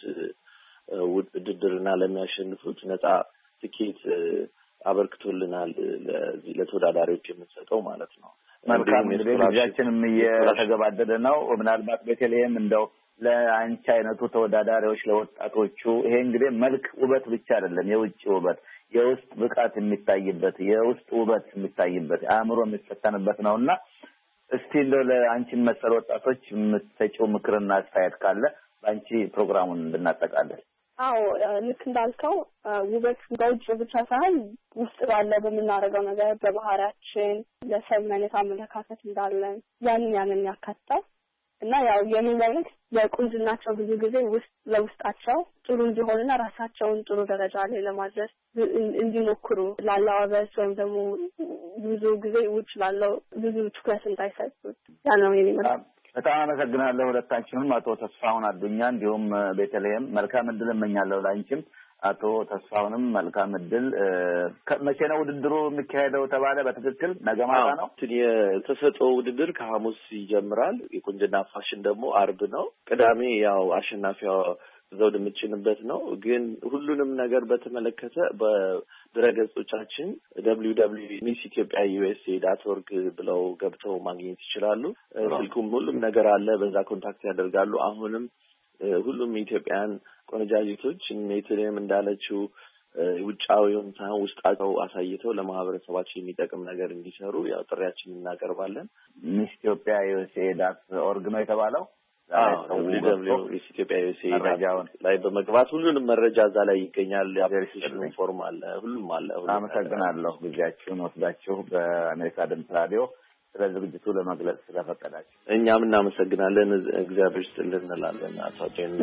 ውድድርና ለሚያሸንፉት ነፃ ትኬት አበርክቶልናል ለዚህ ለተወዳዳሪዎች የምንሰጠው ማለት ነው። መልካም እንግዲህ ጊዜያችንም እየተገባደደ ነው። ምናልባት ቤተልሔም እንደው ለአንቺ አይነቱ ተወዳዳሪዎች ለወጣቶቹ ይሄ እንግዲህ መልክ ውበት ብቻ አይደለም፣ የውጭ ውበት የውስጥ ብቃት የሚታይበት የውስጥ ውበት የሚታይበት አእምሮ የሚፈተንበት ነውና እስቲ እንደው ለአንቺ መሰል ወጣቶች የምትሰጪው ምክርና አስተያየት ካለ በአንቺ ፕሮግራሙን እንድናጠቃለን። አዎ ልክ እንዳልከው ውበት በውጭ ብቻ ሳይሆን ውስጥ ባለው በምናደርገው ነገር በባህሪያችን ለሰው አይነት አመለካከት እንዳለን ያንን ያንን ያካትታል እና ያው የሚመልክ ለቁንጅናቸው ብዙ ጊዜ ውስጥ ለውስጣቸው ጥሩ እንዲሆንና ራሳቸውን ጥሩ ደረጃ ላይ ለማድረስ እንዲሞክሩ ላለባበስ ወይም ደግሞ ብዙ ጊዜ ውጭ ላለው ብዙ ትኩረት እንዳይሰጡት ያ ነው የሚመልክ። በጣም አመሰግናለሁ ሁለታችሁም፣ አቶ ተስፋውን አዱኛ እንዲሁም ቤተልሔም። መልካም እድል እመኛለሁ ላንቺም። አቶ ተስፋውንም መልካም እድል። መቼ ነው ውድድሩ የሚካሄደው ተባለ? በትክክል ነገ ማታ ነው። የተሰጠው ውድድር ከሐሙስ ይጀምራል። የቁንጅና ፋሽን ደግሞ አርብ ነው። ቅዳሜ ያው አሸናፊዋ ዘውድ የምትጭንበት ነው። ግን ሁሉንም ነገር በተመለከተ በድረገጾቻችን ደብሊው ደብሊው ደብሊው ዶት ሚስ ኢትዮጵያ ዩኤስኤ ዶት ኦርግ ብለው ገብተው ማግኘት ይችላሉ። ስልኩም ሁሉም ነገር አለ፣ በዛ ኮንታክት ያደርጋሉ። አሁንም ሁሉም ኢትዮጵያን ቆነጃጅቶች ሜትሪየም እንዳለችው ውጫዊውን ሳይሆን ውስጣቸው አሳይተው ለማህበረሰባችን የሚጠቅም ነገር እንዲሰሩ ያው ጥሪያችንን እናቀርባለን። ሚስ ኢትዮጵያ ዩኤስኤ ዳት ኦርግ ነው የተባለው። ኢትዮጵያ ዩኤስኤ ላይ በመግባት ሁሉንም መረጃ እዛ ላይ ይገኛል። የአፕሊኬሽን ፎርም አለ፣ ሁሉም አለ። አመሰግናለሁ ጊዜያችሁን ወስዳችሁ በአሜሪካ ድምፅ ራዲዮ ስለ ዝግጅቱ ለመግለጽ ስለፈቀዳችሁ። እኛም እናመሰግናለን። እግዚአብሔር ይስጥልን እንላለን። አሳውቀን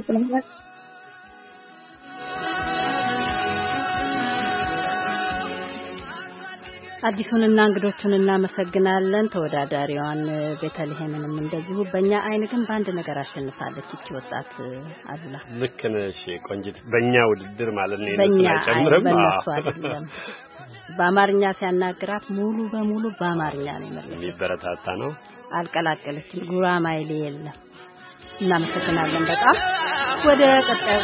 አዲሱንና እንግዶቹን እናመሰግናለን። ተወዳዳሪዋን ቤተልሔምንም እንደዚሁ በእኛ አይን ግን በአንድ ነገር አሸንፋለች እቺ ወጣት አሉላ። ልክ ነሽ ቆንጂት። በእኛ ውድድር ማለት ነው የነሱን አይጨምርም። በእነሱ አይደለም። በአማርኛ ሲያናግራት ሙሉ በሙሉ በአማርኛ ነው የሚመለስ። የሚበረታታ ነው። አልቀላቀለችም። ጉራማይሌ የለም። እናመሰግናለን በጣም። ወደ ቀጣዩ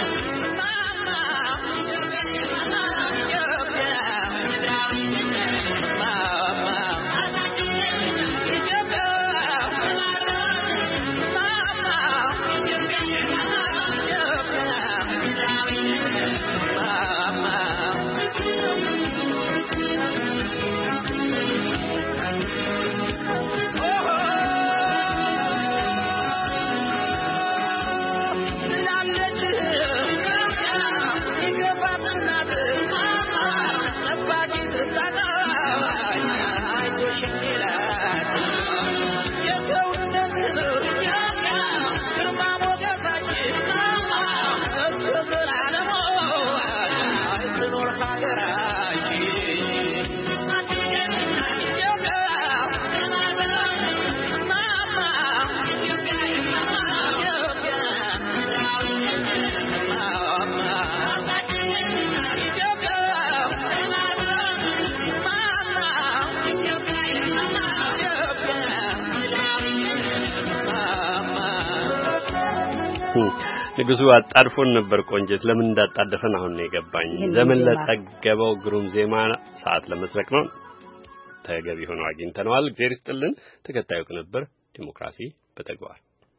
ንጉሱ አጣድፎን ነበር ቆንጀት ለምን እንዳጣደፈን አሁን ነው የገባኝ። ዘመን ለጠገበው ግሩም ዜማ ሰዓት ለመስረቅ ነው ተገቢ ሆኖ አግኝተነዋል። እግዚአብሔር ይስጥልን። ተከታዩ ነበር ዲሞክራሲ በተግባር።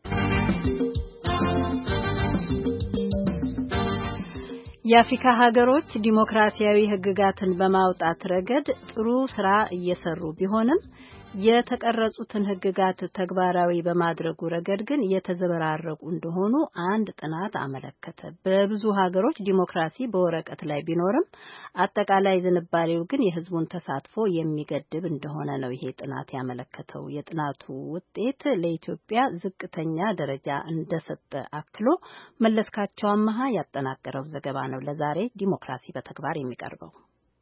የአፍሪካ ሀገሮች ዲሞክራሲያዊ ህግጋትን በማውጣት ረገድ ጥሩ ስራ እየሰሩ ቢሆንም የተቀረጹትን ህግጋት ተግባራዊ በማድረጉ ረገድ ግን የተዘበራረቁ እንደሆኑ አንድ ጥናት አመለከተ። በብዙ ሀገሮች ዲሞክራሲ በወረቀት ላይ ቢኖርም አጠቃላይ ዝንባሌው ግን የህዝቡን ተሳትፎ የሚገድብ እንደሆነ ነው ይሄ ጥናት ያመለከተው። የጥናቱ ውጤት ለኢትዮጵያ ዝቅተኛ ደረጃ እንደሰጠ አክሎ መለስካቸው አማሃ ያጠናቀረው ዘገባ ነው ለዛሬ ዲሞክራሲ በተግባር የሚቀርበው።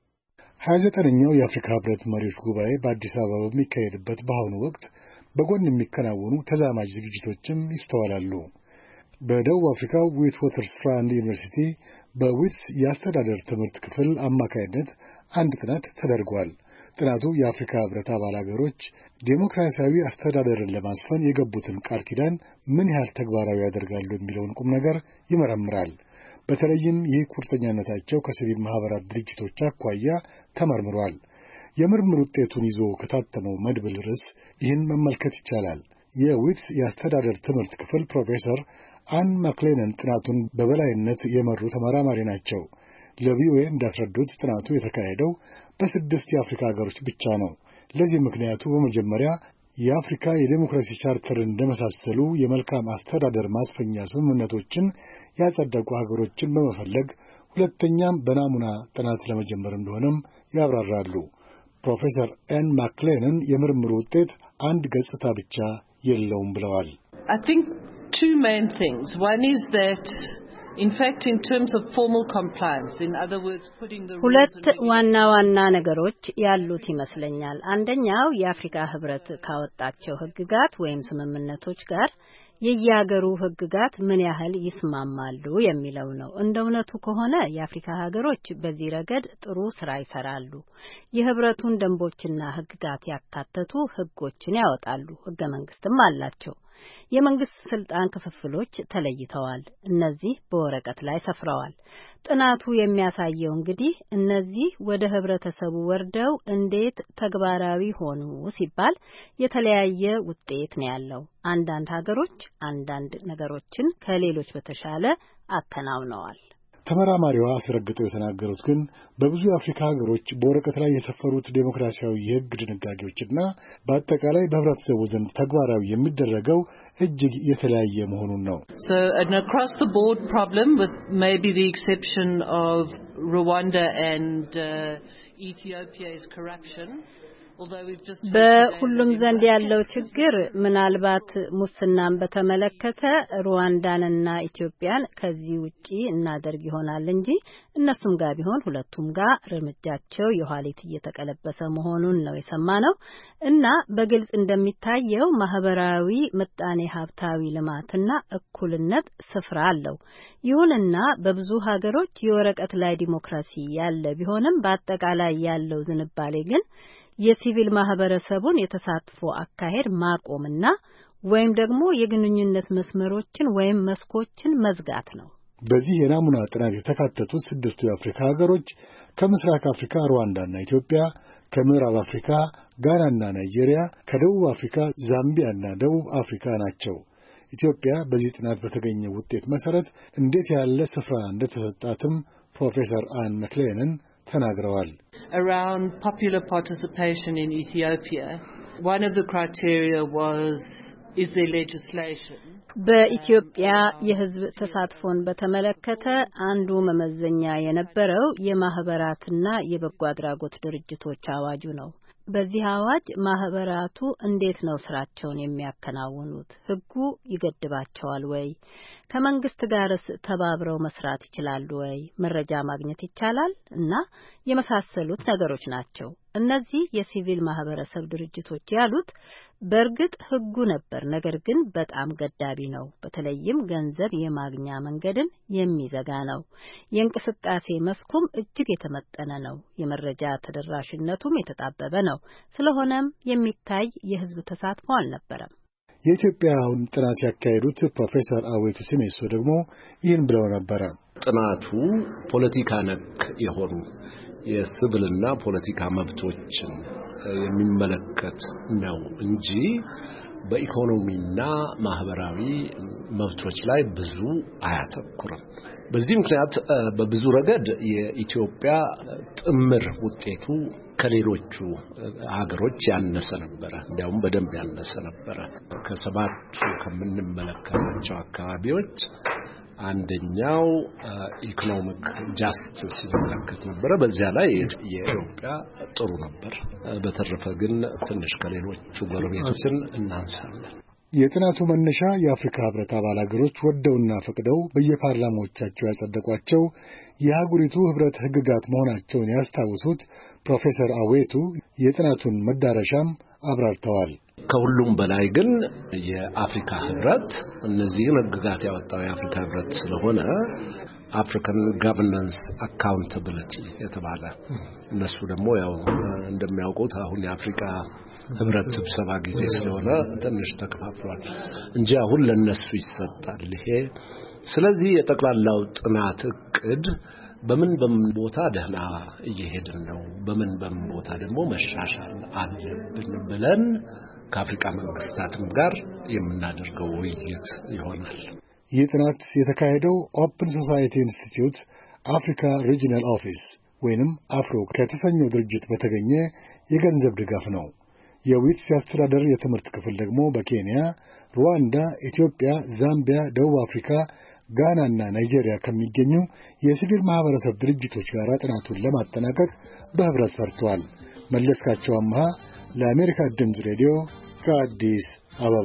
ሀያ ዘጠነኛው የአፍሪካ ህብረት መሪዎች ጉባኤ በአዲስ አበባ በሚካሄድበት በአሁኑ ወቅት በጎን የሚከናወኑ ተዛማጅ ዝግጅቶችም ይስተዋላሉ። በደቡብ አፍሪካው ዊት ወተርስራንድ ዩኒቨርሲቲ በዊትስ የአስተዳደር ትምህርት ክፍል አማካይነት አንድ ጥናት ተደርጓል። ጥናቱ የአፍሪካ ህብረት አባል ሀገሮች ዴሞክራሲያዊ አስተዳደርን ለማስፈን የገቡትን ቃል ኪዳን ምን ያህል ተግባራዊ ያደርጋሉ የሚለውን ቁም ነገር ይመረምራል። በተለይም ይህ ቁርጠኛነታቸው ከሲቪል ማህበራት ድርጅቶች አኳያ ተመርምሯል። የምርምር ውጤቱን ይዞ ከታተመው መድብል ርዕስ ይህን መመልከት ይቻላል። የዊትስ የአስተዳደር ትምህርት ክፍል ፕሮፌሰር አን ማክሌነን ጥናቱን በበላይነት የመሩ ተመራማሪ ናቸው። ለቪኦኤ እንዳስረዱት ጥናቱ የተካሄደው በስድስት የአፍሪካ ሀገሮች ብቻ ነው። ለዚህ ምክንያቱ በመጀመሪያ የአፍሪካ የዴሞክራሲ ቻርተርን እንደመሳሰሉ የመልካም አስተዳደር ማስፈኛ ስምምነቶችን ያጸደቁ ሀገሮችን በመፈለግ፣ ሁለተኛም በናሙና ጥናት ለመጀመር እንደሆነም ያብራራሉ። ፕሮፌሰር ኤን ማክሌነን የምርምሩ ውጤት አንድ ገጽታ ብቻ የለውም ብለዋል። I think two main things. One is that in fact in terms of formal compliance, in other words putting the ሁለት ዋና ዋና ነገሮች ያሉት ይመስለኛል። አንደኛው የአፍሪካ ህብረት ካወጣቸው ህግጋት ወይም ስምምነቶች ጋር የየሀገሩ ህግጋት ምን ያህል ይስማማሉ የሚለው ነው። እንደ እውነቱ ከሆነ የአፍሪካ ሀገሮች በዚህ ረገድ ጥሩ ስራ ይሰራሉ። የህብረቱን ደንቦችና ህግጋት ያካተቱ ህጎችን ያወጣሉ። ህገ መንግስትም አላቸው። የመንግስት ስልጣን ክፍፍሎች ተለይተዋል። እነዚህ በወረቀት ላይ ሰፍረዋል። ጥናቱ የሚያሳየው እንግዲህ እነዚህ ወደ ህብረተሰቡ ወርደው እንዴት ተግባራዊ ሆኑ ሲባል የተለያየ ውጤት ነው ያለው። አንዳንድ ሀገሮች አንዳንድ ነገሮችን ከሌሎች በተሻለ አከናውነዋል። ተመራማሪዋ አስረግጠው የተናገሩት ግን በብዙ የአፍሪካ ሀገሮች በወረቀት ላይ የሰፈሩት ዴሞክራሲያዊ የሕግ ድንጋጌዎችና በአጠቃላይ በህብረተሰቡ ዘንድ ተግባራዊ የሚደረገው እጅግ የተለያየ መሆኑን ነው። So an across the board problem with maybe the exception of Rwanda and uh, Ethiopia's corruption. በሁሉም ዘንድ ያለው ችግር ምናልባት ሙስናን በተመለከተ ሩዋንዳንና ኢትዮጵያን ከዚህ ውጪ እናደርግ ይሆናል እንጂ እነሱም ጋር ቢሆን ሁለቱም ጋር እርምጃቸው የኋሊት እየተቀለበሰ መሆኑን ነው የሰማነው እና በግልጽ እንደሚታየው ማህበራዊ ምጣኔ ሀብታዊ ልማትና እኩልነት ስፍራ አለው። ይሁንና በብዙ ሀገሮች የወረቀት ላይ ዲሞክራሲ ያለ ቢሆንም በአጠቃላይ ያለው ዝንባሌ ግን የሲቪል ማህበረሰቡን የተሳትፎ አካሄድ ማቆምና ወይም ደግሞ የግንኙነት መስመሮችን ወይም መስኮችን መዝጋት ነው። በዚህ የናሙና ጥናት የተካተቱት ስድስቱ የአፍሪካ ሀገሮች ከምስራቅ አፍሪካ ሩዋንዳና ኢትዮጵያ፣ ከምዕራብ አፍሪካ ጋናና ናይጄሪያ፣ ከደቡብ አፍሪካ ዛምቢያና ደቡብ አፍሪካ ናቸው። ኢትዮጵያ በዚህ ጥናት በተገኘ ውጤት መሰረት እንዴት ያለ ስፍራ እንደተሰጣትም ፕሮፌሰር አን መክሌነን ተናግረዋል። Around popular participation in Ethiopia, one of the criteria was is there legislation. በኢትዮጵያ የህዝብ ተሳትፎን በተመለከተ አንዱ መመዘኛ የነበረው የማህበራትና የበጎ አድራጎት ድርጅቶች አዋጁ ነው። በዚህ አዋጅ ማህበራቱ እንዴት ነው ስራቸውን የሚያከናውኑት? ህጉ ይገድባቸዋል ወይ? ከመንግስት ጋርስ ተባብረው መስራት ይችላሉ ወይ? መረጃ ማግኘት ይቻላል እና የመሳሰሉት ነገሮች ናቸው። እነዚህ የሲቪል ማህበረሰብ ድርጅቶች ያሉት በእርግጥ ህጉ ነበር፣ ነገር ግን በጣም ገዳቢ ነው። በተለይም ገንዘብ የማግኛ መንገድን የሚዘጋ ነው። የእንቅስቃሴ መስኩም እጅግ የተመጠነ ነው። የመረጃ ተደራሽነቱም የተጣበበ ነው። ስለሆነም የሚታይ የህዝብ ተሳትፎ አልነበረም። የኢትዮጵያውን ጥናት ያካሄዱት ፕሮፌሰር አዌቱ ሲሜሶ ደግሞ ይህን ብለው ነበር። ጥናቱ ፖለቲካ ነክ የሆኑ የሲቪልና ፖለቲካ መብቶችን የሚመለከት ነው እንጂ በኢኮኖሚና ማህበራዊ መብቶች ላይ ብዙ አያተኩርም። በዚህ ምክንያት በብዙ ረገድ የኢትዮጵያ ጥምር ውጤቱ ከሌሎቹ ሀገሮች ያነሰ ነበር። እንዲያውም በደንብ ያነሰ ነበር። ከሰባቱ ከምንመለከታቸው አካባቢዎች አንደኛው ኢኮኖሚክ ጃስቲስ ይመለከት ነበር። በዚያ ላይ የኢትዮጵያ ጥሩ ነበር። በተረፈ ግን ትንሽ ከሌሎቹ ጎረቤቶችን እናንሳለን። የጥናቱ መነሻ የአፍሪካ ህብረት አባል ሀገሮች ወደውና ፈቅደው በየፓርላማዎቻቸው ያጸደቋቸው የአህጉሪቱ ህብረት ህግጋት መሆናቸውን ያስታውሱት ፕሮፌሰር አዌቱ የጥናቱን መዳረሻም አብራርተዋል። ከሁሉም በላይ ግን የአፍሪካ ህብረት እነዚህን ህግጋት ያወጣው የአፍሪካ ህብረት ስለሆነ አፍሪካን ገቨርናንስ አካውንታቢሊቲ የተባለ እነሱ ደግሞ ያው እንደሚያውቁት አሁን የአፍሪካ ህብረት ስብሰባ ጊዜ ስለሆነ ትንሽ ተከፋፍሏል እንጂ አሁን ለነሱ ይሰጣል ይሄ። ስለዚህ የጠቅላላው ጥናት እቅድ በምን በምን ቦታ ደህና እየሄድን ነው፣ በምን በምን ቦታ ደግሞ መሻሻል አለብን ብለን ከአፍሪካ መንግስታትም ጋር የምናደርገው ውይይት ይሆናል። ይህ ጥናት የተካሄደው ኦፕን ሶሳይቲ ኢንስቲትዩት አፍሪካ ሪጂናል ኦፊስ ወይንም አፍሮ ከተሰኘው ድርጅት በተገኘ የገንዘብ ድጋፍ ነው። የዊትስ አስተዳደር የትምህርት ክፍል ደግሞ በኬንያ፣ ሩዋንዳ፣ ኢትዮጵያ፣ ዛምቢያ፣ ደቡብ አፍሪካ፣ ጋናና ናይጄሪያ ከሚገኙ የሲቪል ማህበረሰብ ድርጅቶች ጋር ጥናቱን ለማጠናቀቅ በህብረት ሰርተዋል። መለስካቸው አምሃ ለአሜሪካ ድምፅ ሬዲዮ ከአዲስ አበባ።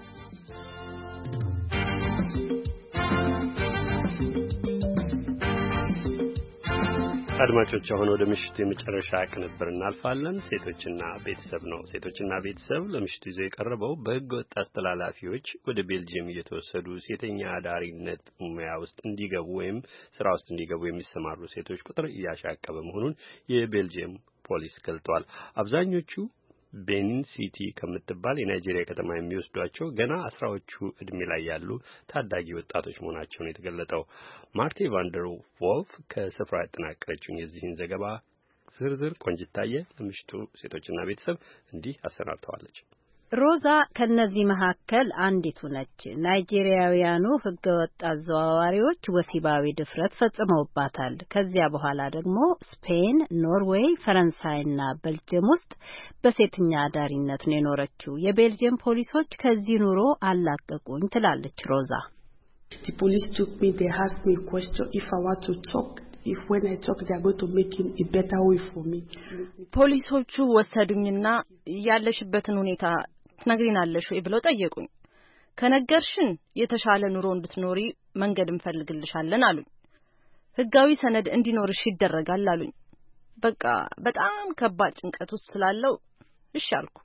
አድማጮች አሁን ወደ ምሽቱ የመጨረሻ ቅንብር እናልፋለን። ሴቶችና ቤተሰብ ነው። ሴቶችና ቤተሰብ ለምሽቱ ይዞ የቀረበው በህገ ወጥ አስተላላፊዎች ወደ ቤልጂየም እየተወሰዱ ሴተኛ አዳሪነት ሙያ ውስጥ እንዲገቡ ወይም ስራ ውስጥ እንዲገቡ የሚሰማሩ ሴቶች ቁጥር እያሻቀበ መሆኑን የቤልጂየም ፖሊስ ገልጧል። አብዛኞቹ ቤኒን ሲቲ ከምትባል የናይጄሪያ ከተማ የሚወስዷቸው ገና አስራዎቹ እድሜ ላይ ያሉ ታዳጊ ወጣቶች መሆናቸውን የተገለጠው ማርቴ ቫንደር ቮልፍ ከስፍራ ያጠናቀረችውን የዚህን ዘገባ ዝርዝር ቆንጅታየ ለምሽቱ ሴቶችና ቤተሰብ እንዲህ አሰናድተዋለች። ሮዛ ከነዚህ መካከል አንዲቱ ነች። ናይጄሪያውያኑ ህገወጥ አዘዋዋሪዎች ወሲባዊ ድፍረት ፈጽመውባታል። ከዚያ በኋላ ደግሞ ስፔን፣ ኖርዌይ፣ ፈረንሳይና ቤልጅየም ውስጥ በሴተኛ አዳሪነት ነው የኖረችው። የቤልጅየም ፖሊሶች ከዚህ ኑሮ አላቀቁኝ ትላለች ሮዛ። The police took me, they asked me a question if I want to talk. If when I talk they are going to make it a better way for me. ፖሊሶቹ ወሰዱኝና ያለሽበትን ሁኔታ ትነግሪናለሽ ወይ ብለው ጠየቁኝ። ከነገርሽን የተሻለ ኑሮ እንድትኖሪ መንገድ እንፈልግልሻለን አሉኝ። ህጋዊ ሰነድ እንዲኖርሽ ይደረጋል አሉኝ። በቃ በጣም ከባድ ጭንቀት ውስጥ ስላለው እሺ አልኩ።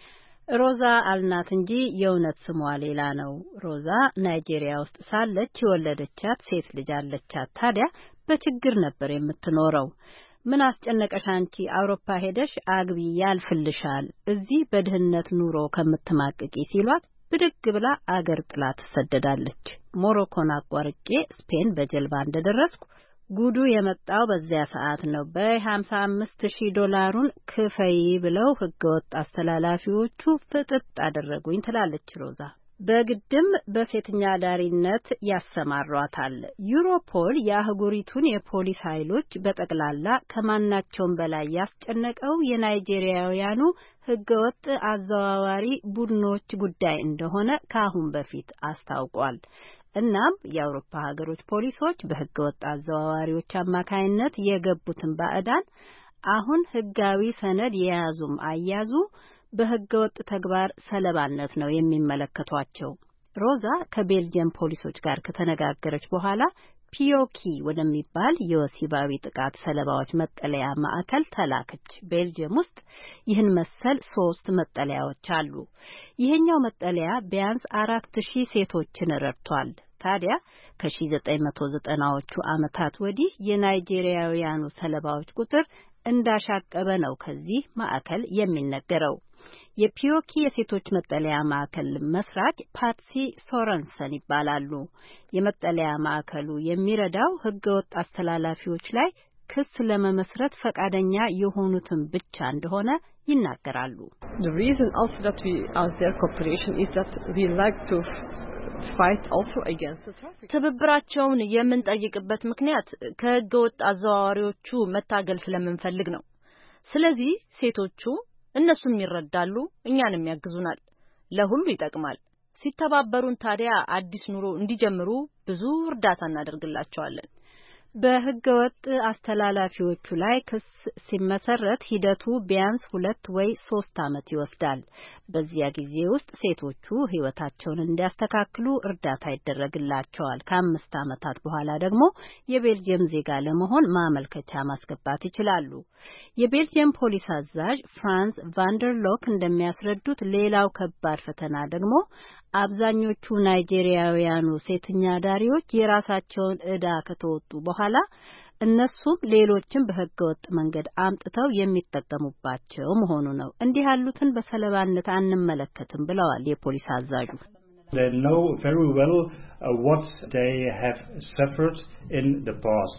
ሮዛ አልናት እንጂ የእውነት ስሟ ሌላ ነው። ሮዛ ናይጄሪያ ውስጥ ሳለች የወለደቻት ሴት ልጅ አለቻት። ታዲያ በችግር ነበር የምትኖረው። ምን አስጨነቀሽ አንቺ አውሮፓ ሄደሽ አግቢ ያልፍልሻል፣ እዚህ በድህነት ኑሮ ከምትማቅቂ ሲሏት ብድግ ብላ አገር ጥላ ተሰደዳለች። ሞሮኮን አቋርጬ ስፔን በጀልባ እንደደረስኩ ጉዱ የመጣው በዚያ ሰዓት ነው። በሀምሳ አምስት ሺህ ዶላሩን ክፈይ ብለው ህገወጥ አስተላላፊዎቹ ፍጥጥ አደረጉኝ ትላለች ሮዛ። በግድም በሴተኛ አዳሪነት ያሰማሯታል። ዩሮፖል የአህጉሪቱን የፖሊስ ኃይሎች በጠቅላላ ከማናቸውም በላይ ያስጨነቀው የናይጄሪያውያኑ ህገወጥ አዘዋዋሪ ቡድኖች ጉዳይ እንደሆነ ከአሁን በፊት አስታውቋል። እናም የአውሮፓ ሀገሮች ፖሊሶች በህገወጥ አዘዋዋሪዎች አማካይነት የገቡትን ባዕዳን አሁን ህጋዊ ሰነድ የያዙም አያዙ በህገወጥ ተግባር ሰለባነት ነው የሚመለከቷቸው። ሮዛ ከቤልጅየም ፖሊሶች ጋር ከተነጋገረች በኋላ ፒዮኪ ወደሚባል የወሲባዊ ጥቃት ሰለባዎች መጠለያ ማዕከል ተላከች። ቤልጅየም ውስጥ ይህን መሰል ሶስት መጠለያዎች አሉ። ይሄኛው መጠለያ ቢያንስ አራት ሺህ ሴቶችን ረድቷል። ታዲያ ከ1990ዎቹ ዓመታት ወዲህ የናይጄሪያውያኑ ሰለባዎች ቁጥር እንዳሻቀበ ነው ከዚህ ማዕከል የሚነገረው። የፒዮኪ የሴቶች መጠለያ ማዕከል መስራች ፓትሲ ሶረንሰን ይባላሉ። የመጠለያ ማዕከሉ የሚረዳው ህገወጥ አስተላላፊዎች ላይ ክስ ለመመስረት ፈቃደኛ የሆኑትን ብቻ እንደሆነ ይናገራሉ። The reason also that we ask their cooperation is that we like to fight also against the traffic. ትብብራቸውን የምንጠይቅበት ምክንያት ከህገወጥ አዘዋዋሪዎቹ መታገል ስለምንፈልግ ነው። ስለዚህ ሴቶቹ እነሱም ይረዳሉ፣ እኛንም ያግዙናል፣ ለሁሉ ይጠቅማል። ሲተባበሩን ታዲያ አዲስ ኑሮ እንዲጀምሩ ብዙ እርዳታ እናደርግላቸዋለን። በህገወጥ አስተላላፊዎቹ ላይ ክስ ሲመሰረት ሂደቱ ቢያንስ ሁለት ወይ ሶስት ዓመት ይወስዳል። በዚያ ጊዜ ውስጥ ሴቶቹ ህይወታቸውን እንዲያስተካክሉ እርዳታ ይደረግላቸዋል። ከአምስት ዓመታት በኋላ ደግሞ የቤልጅየም ዜጋ ለመሆን ማመልከቻ ማስገባት ይችላሉ። የቤልጅየም ፖሊስ አዛዥ ፍራንስ ቫንደርሎክ እንደሚያስረዱት ሌላው ከባድ ፈተና ደግሞ አብዛኞቹ ናይጄሪያውያኑ ሴተኛ አዳሪዎች የራሳቸውን ዕዳ ከተወጡ በኋላ እነሱም ሌሎችን በህገወጥ መንገድ አምጥተው የሚጠቀሙባቸው መሆኑ ነው። እንዲህ ያሉትን በሰለባነት አንመለከትም ብለዋል የፖሊስ አዛዡ። They know very well uh, what they have suffered in the past.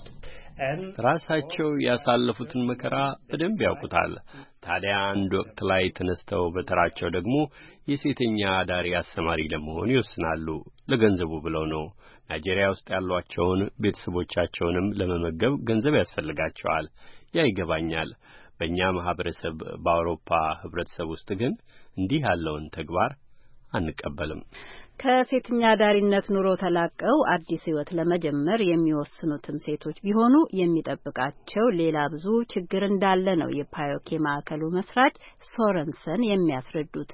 ራሳቸው ያሳለፉትን መከራ በደንብ ያውቁታል። ታዲያ አንድ ወቅት ላይ ተነስተው በተራቸው ደግሞ የሴተኛ አዳሪ አሰማሪ ለመሆን ይወስናሉ። ለገንዘቡ ብለው ነው። ናይጄሪያ ውስጥ ያሏቸውን ቤተሰቦቻቸውንም ለመመገብ ገንዘብ ያስፈልጋቸዋል። ያ ይገባኛል። በእኛ ማህበረሰብ በአውሮፓ ህብረተሰብ ውስጥ ግን እንዲህ ያለውን ተግባር አንቀበልም። ከሴተኛ አዳሪነት ኑሮ ተላቀው አዲስ ህይወት ለመጀመር የሚወስኑትም ሴቶች ቢሆኑ የሚጠብቃቸው ሌላ ብዙ ችግር እንዳለ ነው የፓዮኬ ማዕከሉ መስራች ሶረንሰን የሚያስረዱት።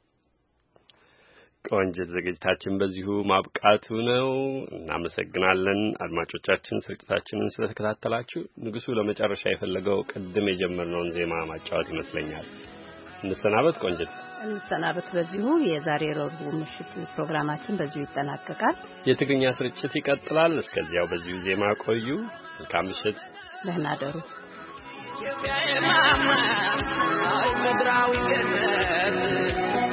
ቆንጆ ዝግጅታችን በዚሁ ማብቃቱ ነው። እናመሰግናለን አድማጮቻችን ስርጭታችንን ስለተከታተላችሁ። ንጉሱ ለመጨረሻ የፈለገው ቅድም የጀመርነውን ዜማ ማጫወት ይመስለኛል። እንሰናበት ቆንጆት እንሰናበት። በዚሁ የዛሬ ረቡዕ ምሽት ፕሮግራማችን በዚሁ ይጠናቀቃል። የትግርኛ ስርጭት ይቀጥላል። እስከዚያው በዚሁ ዜማ ቆዩ። መልካም ምሽት። ደህና ደሩ። ኢትዮጵያ የማማ አይ ምድራዊ ገነት